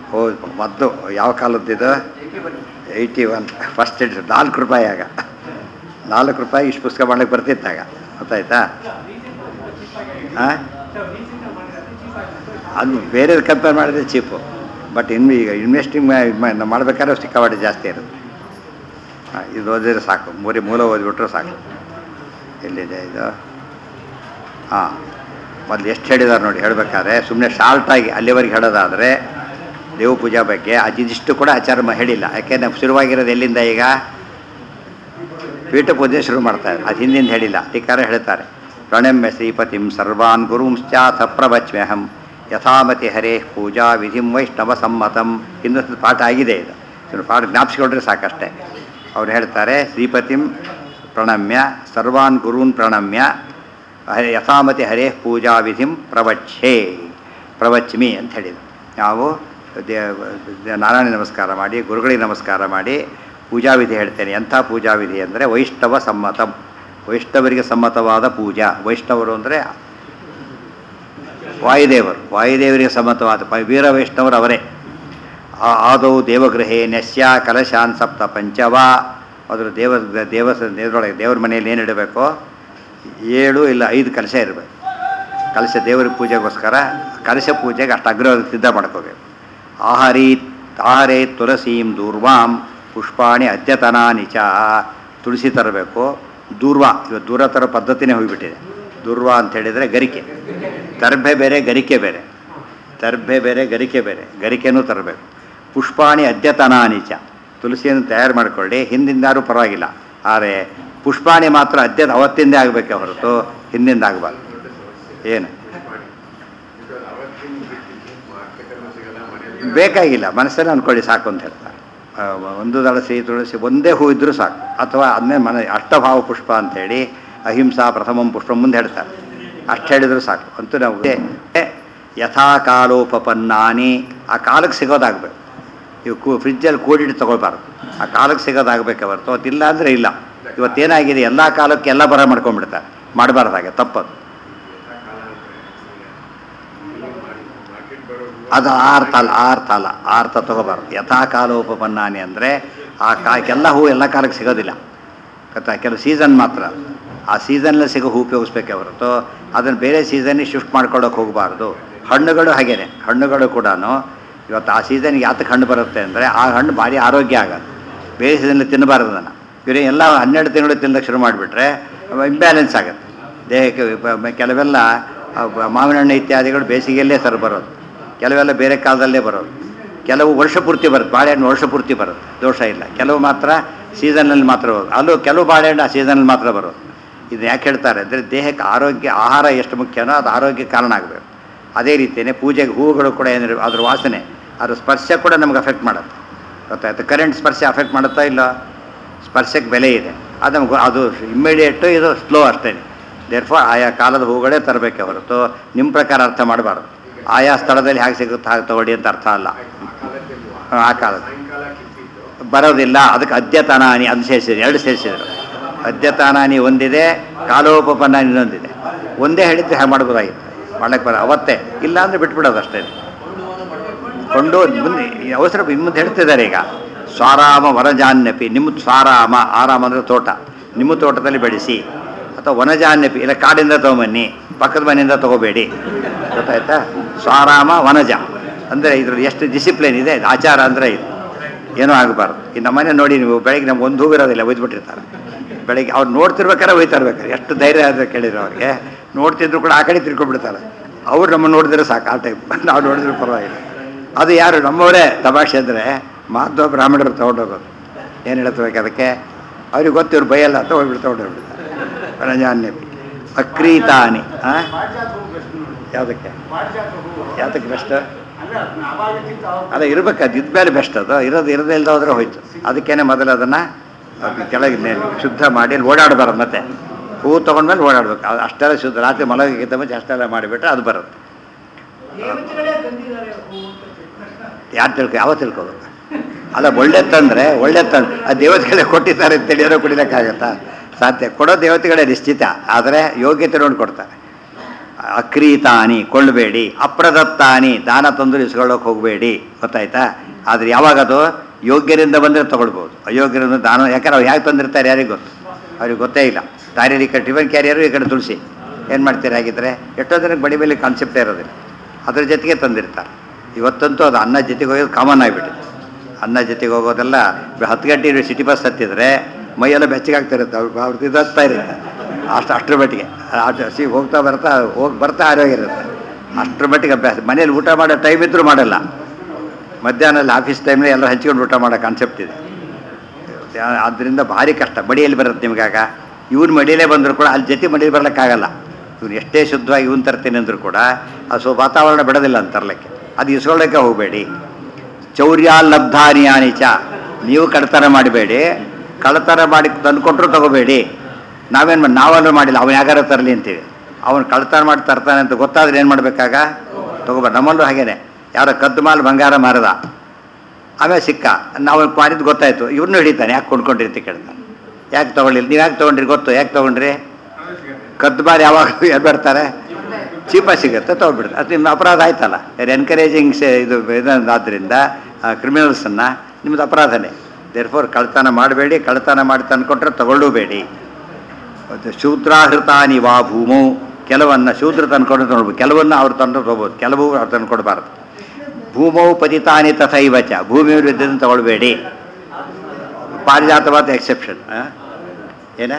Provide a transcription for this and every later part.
ಹೌದು, ಮೊದಲು ಯಾವ ಕಾಲದ್ದಿದು? 81 ಫಸ್ಟ್ ಎಡಿಷನ್. 4 ರೂಪಾಯಿ ಆಗ. 4 ರೂಪಾಯಿ ಇಷ್ಟು ಪುಸ್ತಕ ಮಾಡ್ಲಿಕ್ಕೆ ಬರ್ತಿತ್ತಾಗ, ಗೊತ್ತಾಯ್ತಾ? ಹಾಂ, ಅದು ಬೇರೆ ಕಂಪೇರ್ ಮಾಡಿದ್ರೆ ಚೀಪು. ಬಟ್ ಈಗ ಇನ್ವೆಸ್ಟಿಂಗ್ ಮಾಡ್ಬೇಕಾದ್ರೆ ಸಿಕ್ಕಾಪಟ್ಟೆ ಜಾಸ್ತಿ ಇರುತ್ತೆ. ಹಾಂ, ಇದು ಓದಿದ್ರೆ ಸಾಕು, ಮೂಲ ಓದಿಬಿಟ್ರೆ ಸಾಕು. ಎಲ್ಲಿದೆ ಇದು? ಹಾಂ, ಮೊದಲು ಎಷ್ಟು ಹೇಳಿದಾರೆ ನೋಡಿ. ಹೇಳಬೇಕಾದ್ರೆ ಸುಮ್ಮನೆ ಶಾರ್ಟಾಗಿ ಅಲ್ಲಿವರೆಗೆ ಹೇಳೋದಾದರೆ ದೇವ ಪೂಜಾ ಬಗ್ಗೆ ಅದಿಷ್ಟು ಕೂಡ ಆಚಾರ ಹೇಳಿಲ್ಲ. ಯಾಕೆಂದರೆ ಶುರುವಾಗಿರೋದು ಎಲ್ಲಿಂದ? ಈಗ ಪೀಠ ಪೂಜೆ ಶುರು ಮಾಡ್ತಾರೆ, ಅದು ಹಿಂದಿಂದ ಹೇಳಿಲ್ಲ. ಟೀಕಾರ ಹೇಳ್ತಾರೆ, ಪ್ರಣಮ್ಯ ಶ್ರೀಪತಿಂ ಸರ್ವಾನ್ ಗುರುಂಶ್ಚಾಥ ಪ್ರವಚ್ಮ್ಯಹಂ ಯಥಾಮತಿ ಹರೇ ಪೂಜಾ ವಿಧಿಂ ವೈಷ್ಣವ ಸಮ್ಮತಂ. ಇನ್ನೊಂದು ಪಾಠ ಆಗಿದೆ ಇದು, ಪಾಠ ಜ್ಞಾಪಿಸ್ಕೊಂಡ್ರೆ ಸಾಕಷ್ಟೇ. ಅವ್ರು ಹೇಳ್ತಾರೆ, ಶ್ರೀಪತಿಂ ಪ್ರಣಮ್ಯ ಸರ್ವಾನ್ ಗುರೂನ್ ಪ್ರಣಮ್ಯ ಯಥಾಮತಿ ಹರೇ ಪೂಜಾ ವಿಧಿಂ ಪ್ರವಚ್ಮಿ ಅಂತ ಹೇಳಿದರು. ನಾವು ನಾರಾಯಣ ನಮಸ್ಕಾರ ಮಾಡಿ, ಗುರುಗಳಿಗೆ ನಮಸ್ಕಾರ ಮಾಡಿ ಪೂಜಾ ವಿಧಿ ಹೇಳ್ತೇನೆ. ಎಂಥ ಪೂಜಾ ವಿಧಿ ಅಂದರೆ ವೈಷ್ಣವ ಸಮ್ಮತಂ, ವೈಷ್ಣವರಿಗೆ ಸಮ್ಮತವಾದ ಪೂಜಾ. ವೈಷ್ಣವರು ಅಂದರೆ ವಾಯುದೇವರಿಗೆ ಸಮ್ಮತವಾದ ವೀರ ವೈಷ್ಣವರು ಅವರೇ. ಆದೌ ದೇವಗೃಹೇ ನಶ್ಯ ಕಲಶಾನ್ ಸಪ್ತ ಪಂಚವ. ಅದ್ರ ದೇವರೊಳಗೆ ದೇವ್ರ ಮನೆಯಲ್ಲಿ ಏನು ಇಡಬೇಕು? 7 ಇಲ್ಲ 5 ಕಲಶ ಇರಬೇಕು. ಕಲಶ ದೇವರ ಪೂಜೆಗೋಸ್ಕರ, ಕಲಶ ಪೂಜೆಗೆ ಅಷ್ಟು ಅಗ್ರ ಸಿದ್ಧ ಮಾಡ್ಕೋಬೇಕು. ಆಹಾರೇ ತುಳಸೀಂ ದೂರ್ವಾಂ ಪುಷ್ಪಾಣಿ ಅದ್ಯತನಾನಿ ಚ. ತುಳಸಿ ತರಬೇಕು. ದೂರ್ವ, ಇವತ್ತು ದೂರ ತರೋ ಪದ್ಧತಿನೇ ಹೋಗಿಬಿಟ್ಟಿದೆ. ದೂರ್ವ ಅಂತ ಹೇಳಿದರೆ ಗರಿಕೆ. ದರ್ಭೆ ಬೇರೆ, ಗರಿಕೆ ಬೇರೆ. ದರ್ಭೆ ಬೇರೆ, ಗರಿಕೆ ಬೇರೆ. ಗರಿಕೆನೂ ತರಬೇಕು. ಪುಷ್ಪಾಣಿ ಅದ್ಯತನಾನಿ ಚ. ತುಳಸಿಯನ್ನು ತಯಾರು ಮಾಡಿಕೊಳ್ಳಿ, ಹಿಂದಿಂದಾರೂ ಪರವಾಗಿಲ್ಲ. ಆದರೆ ಪುಷ್ಪಾಣಿ ಮಾತ್ರ ಅವತ್ತಿಂದೇ ಆಗಬೇಕೆ ಹೊರತು ಹಿಂದಿಂದ ಆಗಬಾರ್ದು. ಏನು ಬೇಕಾಗಿಲ್ಲ, ಮನಸ್ಸಲ್ಲಿ ಅಂದ್ಕೊಳ್ಳಿ ಸಾಕು ಅಂತ ಹೇಳ್ತಾರೆ. ಒಂದು ದಳ ಸಿಹಿ ತುಳಸಿ ಒಂದೇ ಹೂ ಇದ್ದರೂ ಸಾಕು. ಅಥವಾ ಅದನ್ನೇ ಅಷ್ಟಭಾವ ಪುಷ್ಪ ಅಂಥೇಳಿ ಅಹಿಂಸಾ ಪ್ರಥಮಂ ಪುಷ್ಪ ಮುಂದೆ ಹೇಳ್ತಾರೆ. ಅಷ್ಟು ಹೇಳಿದರೂ ಸಾಕು. ಅಂತೂ ನಾವು ಯಥಾ ಕಾಲೋಪಪನ್ನಾನಿ, ಆ ಕಾಲಕ್ಕೆ ಸಿಗೋದಾಗಬೇಕು. ಇವು ಫ್ರಿಜ್ಜಲ್ಲಿ ಕೂಡಿಟ್ಟು ತೊಗೊಳ್ಬಾರ್ದು, ಆ ಕಾಲಕ್ಕೆ ಸಿಗೋದಾಗಬೇಕೆ ಹೊರತು ಅದಿಲ್ಲ ಅಂದರೆ ಇಲ್ಲ. ಇವತ್ತೇನಾಗಿದೆ, ಎಲ್ಲ ಕಾಲಕ್ಕೆ ಎಲ್ಲ ಬರ ಮಾಡ್ಕೊಂಡ್ಬಿಡ್ತಾರೆ. ಮಾಡಬಾರ್ದಾಗೆ, ತಪ್ಪದು. ಅದು ಆರ್ಥ ತೊಗೋಬಾರ್ದು. ಯಥಾ ಕಾಲೋಪಪನ್ನಾನಿ ಅಂದರೆ ಎಲ್ಲ ಹೂ ಎಲ್ಲ ಕಾಲಕ್ಕೆ ಸಿಗೋದಿಲ್ಲ. ಕೆಲವು ಸೀಸನ್ ಮಾತ್ರ, ಆ ಸೀಸನ್ನಲ್ಲಿ ಸಿಗೋ ಹೂ ಉಪಯೋಗಿಸ್ಬೇಕೆ ಹೊರತು ಅದನ್ನು ಬೇರೆ ಸೀಸನ್ನಿಗೆ ಶಿಫ್ಟ್ ಮಾಡ್ಕೊಳ್ಳೋಕೆ ಹೋಗಬಾರ್ದು. ಹಣ್ಣುಗಳು ಹಾಗೇನೆ. ಹಣ್ಣುಗಳು ಕೂಡ ಇವತ್ತು ಆ ಸೀಸನ್ಗೆ ಯಾತಕ್ಕೆ ಹಣ್ಣು ಬರುತ್ತೆ ಅಂದರೆ ಆ ಹಣ್ಣು ಭಾರಿ ಆರೋಗ್ಯ ಆಗೋದು. ಬೇರೆ ಸೀಸನ್ನಲ್ಲಿ ತಿನ್ನಬಾರ್ದು ಅದನ್ನು. ಬೇರೆ ಎಲ್ಲ 12 ತಿಂಗಳು ತಿನ್ನೋಕ್ಕೆ ಶುರು ಮಾಡಿಬಿಟ್ರೆ ಇಂಬ್ಯಾಲೆನ್ಸ್ ಆಗುತ್ತೆ ದೇಹಕ್ಕೆ. ಕೆಲವೆಲ್ಲ ಮಾವಿನ ಹಣ್ಣು ಇತ್ಯಾದಿಗಳು ಬೇಸಿಗೆಯಲ್ಲೇ ಬರೋದು, ಕೆಲವೆಲ್ಲ ಬೇರೆ ಕಾಲದಲ್ಲೇ ಬರೋದು. ಕೆಲವು ವರ್ಷ ಪೂರ್ತಿ ಬರುತ್ತೆ, ಬಾಳೆಹಣ್ಣು ವರ್ಷ ಪೂರ್ತಿ ಬರುತ್ತೆ, ದೋಷ ಇಲ್ಲ. ಕೆಲವು ಮಾತ್ರ ಸೀಸನ್ನಲ್ಲಿ ಮಾತ್ರ ಬರೋದು. ಅಲ್ಲೂ ಕೆಲವು ಬಾಳೆಹಣ್ಣು ಆ ಸೀಸನಲ್ಲಿ ಮಾತ್ರ ಬರೋದು. ಇದು ಯಾಕೆ ಹೇಳ್ತಾರೆ ಅಂದರೆ ದೇಹಕ್ಕೆ ಆರೋಗ್ಯ, ಆಹಾರ ಎಷ್ಟು ಮುಖ್ಯನೋ ಅದು ಆರೋಗ್ಯಕ್ಕೆ ಕಾರಣ ಆಗಬೇಕು. ಅದೇ ರೀತಿಯೇ ಪೂಜೆಗೆ ಹೂವುಗಳು ಕೂಡ ಏನಿರೋ ಅದ್ರ ವಾಸನೆ, ಅದ್ರ ಸ್ಪರ್ಶ ಕೂಡ ನಮ್ಗೆ ಅಫೆಕ್ಟ್ ಮಾಡುತ್ತೆ. ಗೊತ್ತಾಯ್ತು? ಕರೆಂಟ್ ಸ್ಪರ್ಶ ಅಫೆಕ್ಟ್ ಮಾಡುತ್ತಾ ಇಲ್ಲ? ಸ್ಪರ್ಶಕ್ಕೆ ಬೆಲೆ ಇದೆ. ಅದು ನಮ್ಗೆ ಅದು ಇಮ್ಮಿಡಿಯೇಟು, ಇದು ಸ್ಲೋ ಅಷ್ಟೇ. ದೇರ್ಫೋರ್ ಆಯಾ ಕಾಲದ ಹೂಗಳೇ ತರಬೇಕೆ ಹೊರತು ನಿಮ್ಮ ಪ್ರಕಾರ ಅರ್ಥ ಮಾಡಬಾರ್ದು. ಆಯಾ ಸ್ಥಳದಲ್ಲಿ ಹೇಗೆ ಸಿಗುತ್ತೆ ಹಾಗೆ ತಗೊಳ್ಳಿ ಅಂತ ಅರ್ಥ ಅಲ್ಲ. ಆ ಕಾಲದ ಬರೋದಿಲ್ಲ. ಅದಕ್ಕೆ ಅದ್ಯತನಾನಿ ಅದು ಸೇರಿಸಿದ್ರು, 2 ಸೇರಿಸಿದ್ರು. ಅದ್ಯತನಾನಿ ಒಂದಿದೆ, ಕಾಲೋಪಪನ್ನಾನಿ ಇನ್ನೊಂದಿದೆ. ಒಂದೇ ಹೇಳಿದ್ರೆ ಹೇಗೆ ಮಾಡ್ಬೋದಾಗಿತ್ತು, ಮಾಡಕ್ಕೆ ಬರ ಅವತ್ತೇ. ಇಲ್ಲ ಅಂದರೆ ಬಿಟ್ಬಿಡೋದು ಅಷ್ಟೇ. ಕೊಂಡು ಮುಂದೆ ಅವಸರ ಮುಂದೆ ಹೇಳ್ತಿದ್ದಾರೆ. ಈಗ ಸ್ವಾರಾಮ ವನಜಾನ್ಯಪಿ, ನಿಮ್ಮ ಸ್ವಾರಾಮ, ಆರಾಮ ಅಂದರೆ ತೋಟ, ನಿಮ್ಮ ತೋಟದಲ್ಲಿ ಬೆಳೆಸಿ. ಅಥವಾ ವನಜಾನ್ಯಪಿ, ಇಲ್ಲ ಕಾಡಿಂದ ತೊಗೊಂಬನ್ನಿ, ಪಕ್ಕದ ಮನೆಯಿಂದ ತೊಗೋಬೇಡಿ. ಗೊತ್ತಾಯ್ತಾ? ಸ್ವಾರಾಮ ವನಜ ಅಂದರೆ ಇದರಲ್ಲಿ ಎಷ್ಟು ಡಿಸಿಪ್ಲಿನ್ ಇದೆ. ಆಚಾರ ಅಂದರೆ ಇದು ಏನೂ ಆಗಬಾರ್ದು. ಈ ನಮ್ಮನೆ ನೋಡಿ ನೀವು, ಬೆಳಗ್ಗೆ ನಮ್ಗೆ ಒಂದು ಹೂ ಇರೋದಿಲ್ಲ, ಒಯ್ದುಬಿಟ್ಟಿರ್ತಾರೆ. ಬೆಳಗ್ಗೆ ಅವ್ರು ನೋಡ್ತಿರ್ಬೇಕಾರೆ ಒಯ್ತಾ ಇರ್ಬೇಕಾರೆ. ಎಷ್ಟು ಧೈರ್ಯ ಆದರೆ ಕೇಳಿದ್ರು ಅವ್ರಿಗೆ. ನೋಡ್ತಿದ್ರು ಕೂಡ ಆ ಕಡೆ ತಿರ್ಕೊಂಡ್ಬಿಡ್ತಾರೆ. ಅವ್ರು ನಮ್ಮ ನೋಡಿದ್ರೆ ಸಾಕು, ಆ ಟೈಪ್. ನಾವು ನೋಡಿದ್ರೆ ಪರವಾಗಿಲ್ಲ. ಅದು ಯಾರು ನಮ್ಮವರೇ ತಮಾಷೆ ಅಂದರೆ ಮಾಧ್ವ ಬ್ರಾಹ್ಮಣರು ತೊಗೊಂಡೋಗೋದು. ಏನು ಹೇಳ್ತಬೇಕು ಅದಕ್ಕೆ? ಅವ್ರಿಗೆ ಗೊತ್ತು, ಇವ್ರು ಬೈಯಲ್ಲ ಅಂತ ಹೋಗ್ಬಿಟ್ಟು ತೊಗೊಂಡೋಗ್ಬಿಡ್ತಾರೆ. ವನಜಾನ್ಯ ಅಕ್ರೀತಾನಿ. ಯಾವುದಕ್ಕೆ ಬೆಸ್ಟ್? ಅದೇ ಇರ್ಬೇಕು, ಅದು ಇದ್ಮೇಲೆ ಬೆಸ್ಟ್. ಅದು ಇರದೇ ಇಲ್ಲದ ಹೋದ್ರೆ ಹೋಯ್ತು. ಅದಕ್ಕೇನೆ ಮೊದಲು ಅದನ್ನು ಕೆಳಗೆ ಶುದ್ಧ ಮಾಡಿ ಓಡಾಡಬಾರ್ದು. ಮತ್ತೆ ಹೂ ತೊಗೊಂಡ್ಮೇಲೆ ಓಡಾಡ್ಬೇಕು. ಅಷ್ಟೆಲ್ಲ ಶುದ್ಧ, ರಾತ್ರಿ ಮಲಗಿದ್ದ ಮುಂಚೆ ಅಷ್ಟೆಲ್ಲ ಮಾಡಿಬಿಟ್ರೆ ಅದು ಬರುತ್ತೆ. ಯಾರು ಯಾವ ತಿಳ್ಕೋಬೇಕು? ಅಲ್ಲ, ಒಳ್ಳೆ ತಂದರೆ ಆ ದೇವತೆಗಳೇ ಕೊಟ್ಟಿದ್ದಾರೆ ಅಂತೇಳಿ ಏನೋ ಕುಡಿಲಿಕ್ಕಾಗತ್ತಾ? ಸಾಧ್ಯ. ಕೊಡೋ ದೇವತೆಗಳೇ ನಿಶ್ಚಿತ, ಆದರೆ ಯೋಗ್ಯತೆ ನೋಡಿ ಕೊಡ್ತಾರೆ. ಅಕ್ರೀತಾನಿ ಕೊಳ್ಳಬೇಡಿ, ಅಪ್ರದತ್ತಾನಿ ದಾನ ತಂದು ಇಸ್ಕೊಳ್ಳೋಕೆ ಹೋಗಬೇಡಿ, ಗೊತ್ತಾಯ್ತಾ. ಆದರೆ ಯಾವಾಗದು ಯೋಗ್ಯರಿಂದ ಬಂದರೆ ತೊಗೊಳ್ಬೋದು, ಅಯೋಗ್ಯರಿಂದ ದಾನ, ಯಾಕಂದ್ರೆ ಅವ್ರು ಹೇಗೆ ತಂದಿರ್ತಾರೆ ಯಾರಿಗೆ ಗೊತ್ತು, ಅವ್ರಿಗೆ ಗೊತ್ತೇ ಇಲ್ಲ. ದಾರಿಯಲ್ಲಿ ಈ ಕಡೆ ಟಿಫನ್ ಕ್ಯಾರಿಯರು, ಈ ಕಡೆ ತುಳಸಿ, ಏನು ಮಾಡ್ತೀರಿ ಹಾಗಿದ್ರೆ. ಎಷ್ಟೋ ಜನಕ್ಕೆ ಬಡಿ ಮೇಲೆ ಕಾನ್ಸೆಪ್ಟೇ ಇರೋದಿಲ್ಲ, ಅದ್ರ ಜೊತೆಗೆ ತಂದಿರ್ತಾರೆ. ಇವತ್ತಂತೂ ಅದು ಅನ್ನ ಜೊತೆಗೆ ಹೋಗೋದು ಕಾಮನ್ ಆಗಿಬಿಟ್ಟಿದೆ. ಅನ್ನ ಜೊತೆಗೆ ಹೋಗೋದೆಲ್ಲ 10 ಗಂಟೆ ಸಿಟಿ ಬಸ್ ಹತ್ತಿದ್ರೆ ಮೈಯೆಲ್ಲ ಬೆಚ್ಚಗಾಗ್ತಿರುತ್ತೆ, ಅವ್ರು ಇದಾಗ್ತಾ ಇರುತ್ತೆ ಅಷ್ಟರ ಮಟ್ಟಿಗೆ. ಹೋಗ್ತಾ ಬರ್ತಾ ಆರೋಗ್ಯ ಇರುತ್ತೆ, ಅಷ್ಟರ ಮಟ್ಟಿಗೆ ಅಭ್ಯಾಸ. ಮನೇಲಿ ಊಟ ಮಾಡೋ ಟೈಮ್ ಇದ್ದರೂ ಮಾಡಲ್ಲ, ಮಧ್ಯಾಹ್ನಲ್ಲಿ ಆಫೀಸ್ ಟೈಮ್ನಲ್ಲಿ ಎಲ್ಲ ಹಂಚ್ಕೊಂಡು ಊಟ ಮಾಡೋ ಕಾನ್ಸೆಪ್ಟ್ ಇದೆ. ಆದ್ದರಿಂದ ಭಾರಿ ಕಷ್ಟ. ಮಡಿಯಲ್ಲಿ ಬರುತ್ತೆ ನಿಮಗಾಗ. ಇವ್ನು ಮಡಿಯಲ್ಲೇ ಬಂದರೂ ಕೂಡ ಅಲ್ಲಿ ಜೊತೆ ಮಡಿಯಲ್ಲಿ ಬರ್ಲಿಕ್ಕಾಗಲ್ಲ. ಇವ್ನು ಎಷ್ಟೇ ಶುದ್ಧವಾಗಿ ಇವನು ತರ್ತೀನಿ ಅಂದರೂ ಕೂಡ ಅದು ವಾತಾವರಣ ಬಿಡೋದಿಲ್ಲ ಅಂತ ತರಲಿಕ್ಕೆ. ಅದು ಇಸ್ಕೊಳ್ಳೋಕ್ಕೆ ಹೋಗಬೇಡಿ. ಚೌರ್ಯಾಲಬ್ಧಾನಿಯಾನಿಚ, ನೀವು ಕಳ್ತನ ಮಾಡಬೇಡಿ, ಕಳ್ತನ ಮಾಡಿ ತಂದುಕೊಟ್ರು ತಗೋಬೇಡಿ. ನಾವೆಲ್ಲ ಮಾಡಿಲ್ಲ, ಅವನು ಯಾಗಾರ ತರಲಿ ಅಂತೀವಿ. ಅವನು ಕಳ್ತನ ಮಾಡಿ ತರ್ತಾನೆ ಅಂತ ಗೊತ್ತಾದ್ರೆ ಏನು ಮಾಡಬೇಕಾಗ ತಗೋಬೇಡ. ನಮ್ಮಲ್ಲೂ ಹಾಗೇನೆ, ಯಾರೋ ಕದ್ದು ಮಾಲ್ ಬಂಗಾರ ಮಾರದ, ಆಮೇಲೆ ಸಿಕ್ಕ, ನಾವು ಮಾಡಿದ್ದು ಗೊತ್ತಾಯ್ತು, ಇವ್ರನ್ನೂ ಹಿಡಿತಾನೆ, ಯಾಕೆ ಕೊಂಡ್ಕೊಂಡಿರ್ತಿ ಕೇಳ್ತಾನೆ. ಯಾಕೆ ತೊಗೊಳ್ಳಿಲ್ಲ, ನೀವು ಯಾಕೆ ತೊಗೊಂಡ್ರಿ ಗೊತ್ತು, ಯಾಕೆ ತೊಗೊಂಡ್ರಿ, ಕದ್ದು ಮಾಲ್ ಯಾವಾಗ ಏನು ಬರ್ತಾರೆ, ಚೀಪಾಗಿ ಸಿಗುತ್ತೆ ತೊಗೊಳ್ಬಿಡ್ತಾರೆ. ಅದು ನಿಮ್ಮ ಅಪರಾಧ ಆಯ್ತಲ್ಲ. ಎನ್ಕರೇಜಿಂಗ್ ಇದು ಆದ್ದರಿಂದ ಕ್ರಿಮಿನಲ್ಸನ್ನು ನಿಮ್ಮದು ಅಪರಾಧನೇ. ದೇರ್ಫೋರ್ ಕಳ್ತನ ಮಾಡಬೇಡಿ, ಕಳ್ತನ ಮಾಡಿ ತಂದುಕೊಟ್ರೆ ತಗೊಳ್ಳಬೇಡಿ. ಮತ್ತು ಶೂದ್ರಾಹೃತಾನಿ ವಾ ಭೂಮು, ಕೆಲವನ್ನು ಶೂದ್ರ ತಂದ್ಕೊಂಡು ತೊಗೊಳ್ಬೋದು, ಕೆಲವನ್ನು ಅವ್ರು ತಂದು ತೊಗೋಬೋದು, ಕೆಲವು ಅವ್ರು ತಂದು ಕೊಡಬಾರ್ದು. ಭೂಮೌ ಪತಿತಾನಿ ತಥೈವಚ, ಭೂಮಿಯಲ್ಲಿ ಇದ್ದನ್ನು ತಗೊಳ್ಬೇಡಿ. ಪಾರಿಜಾತವಾದ ಎಕ್ಸೆಪ್ಷನ್. ಏನ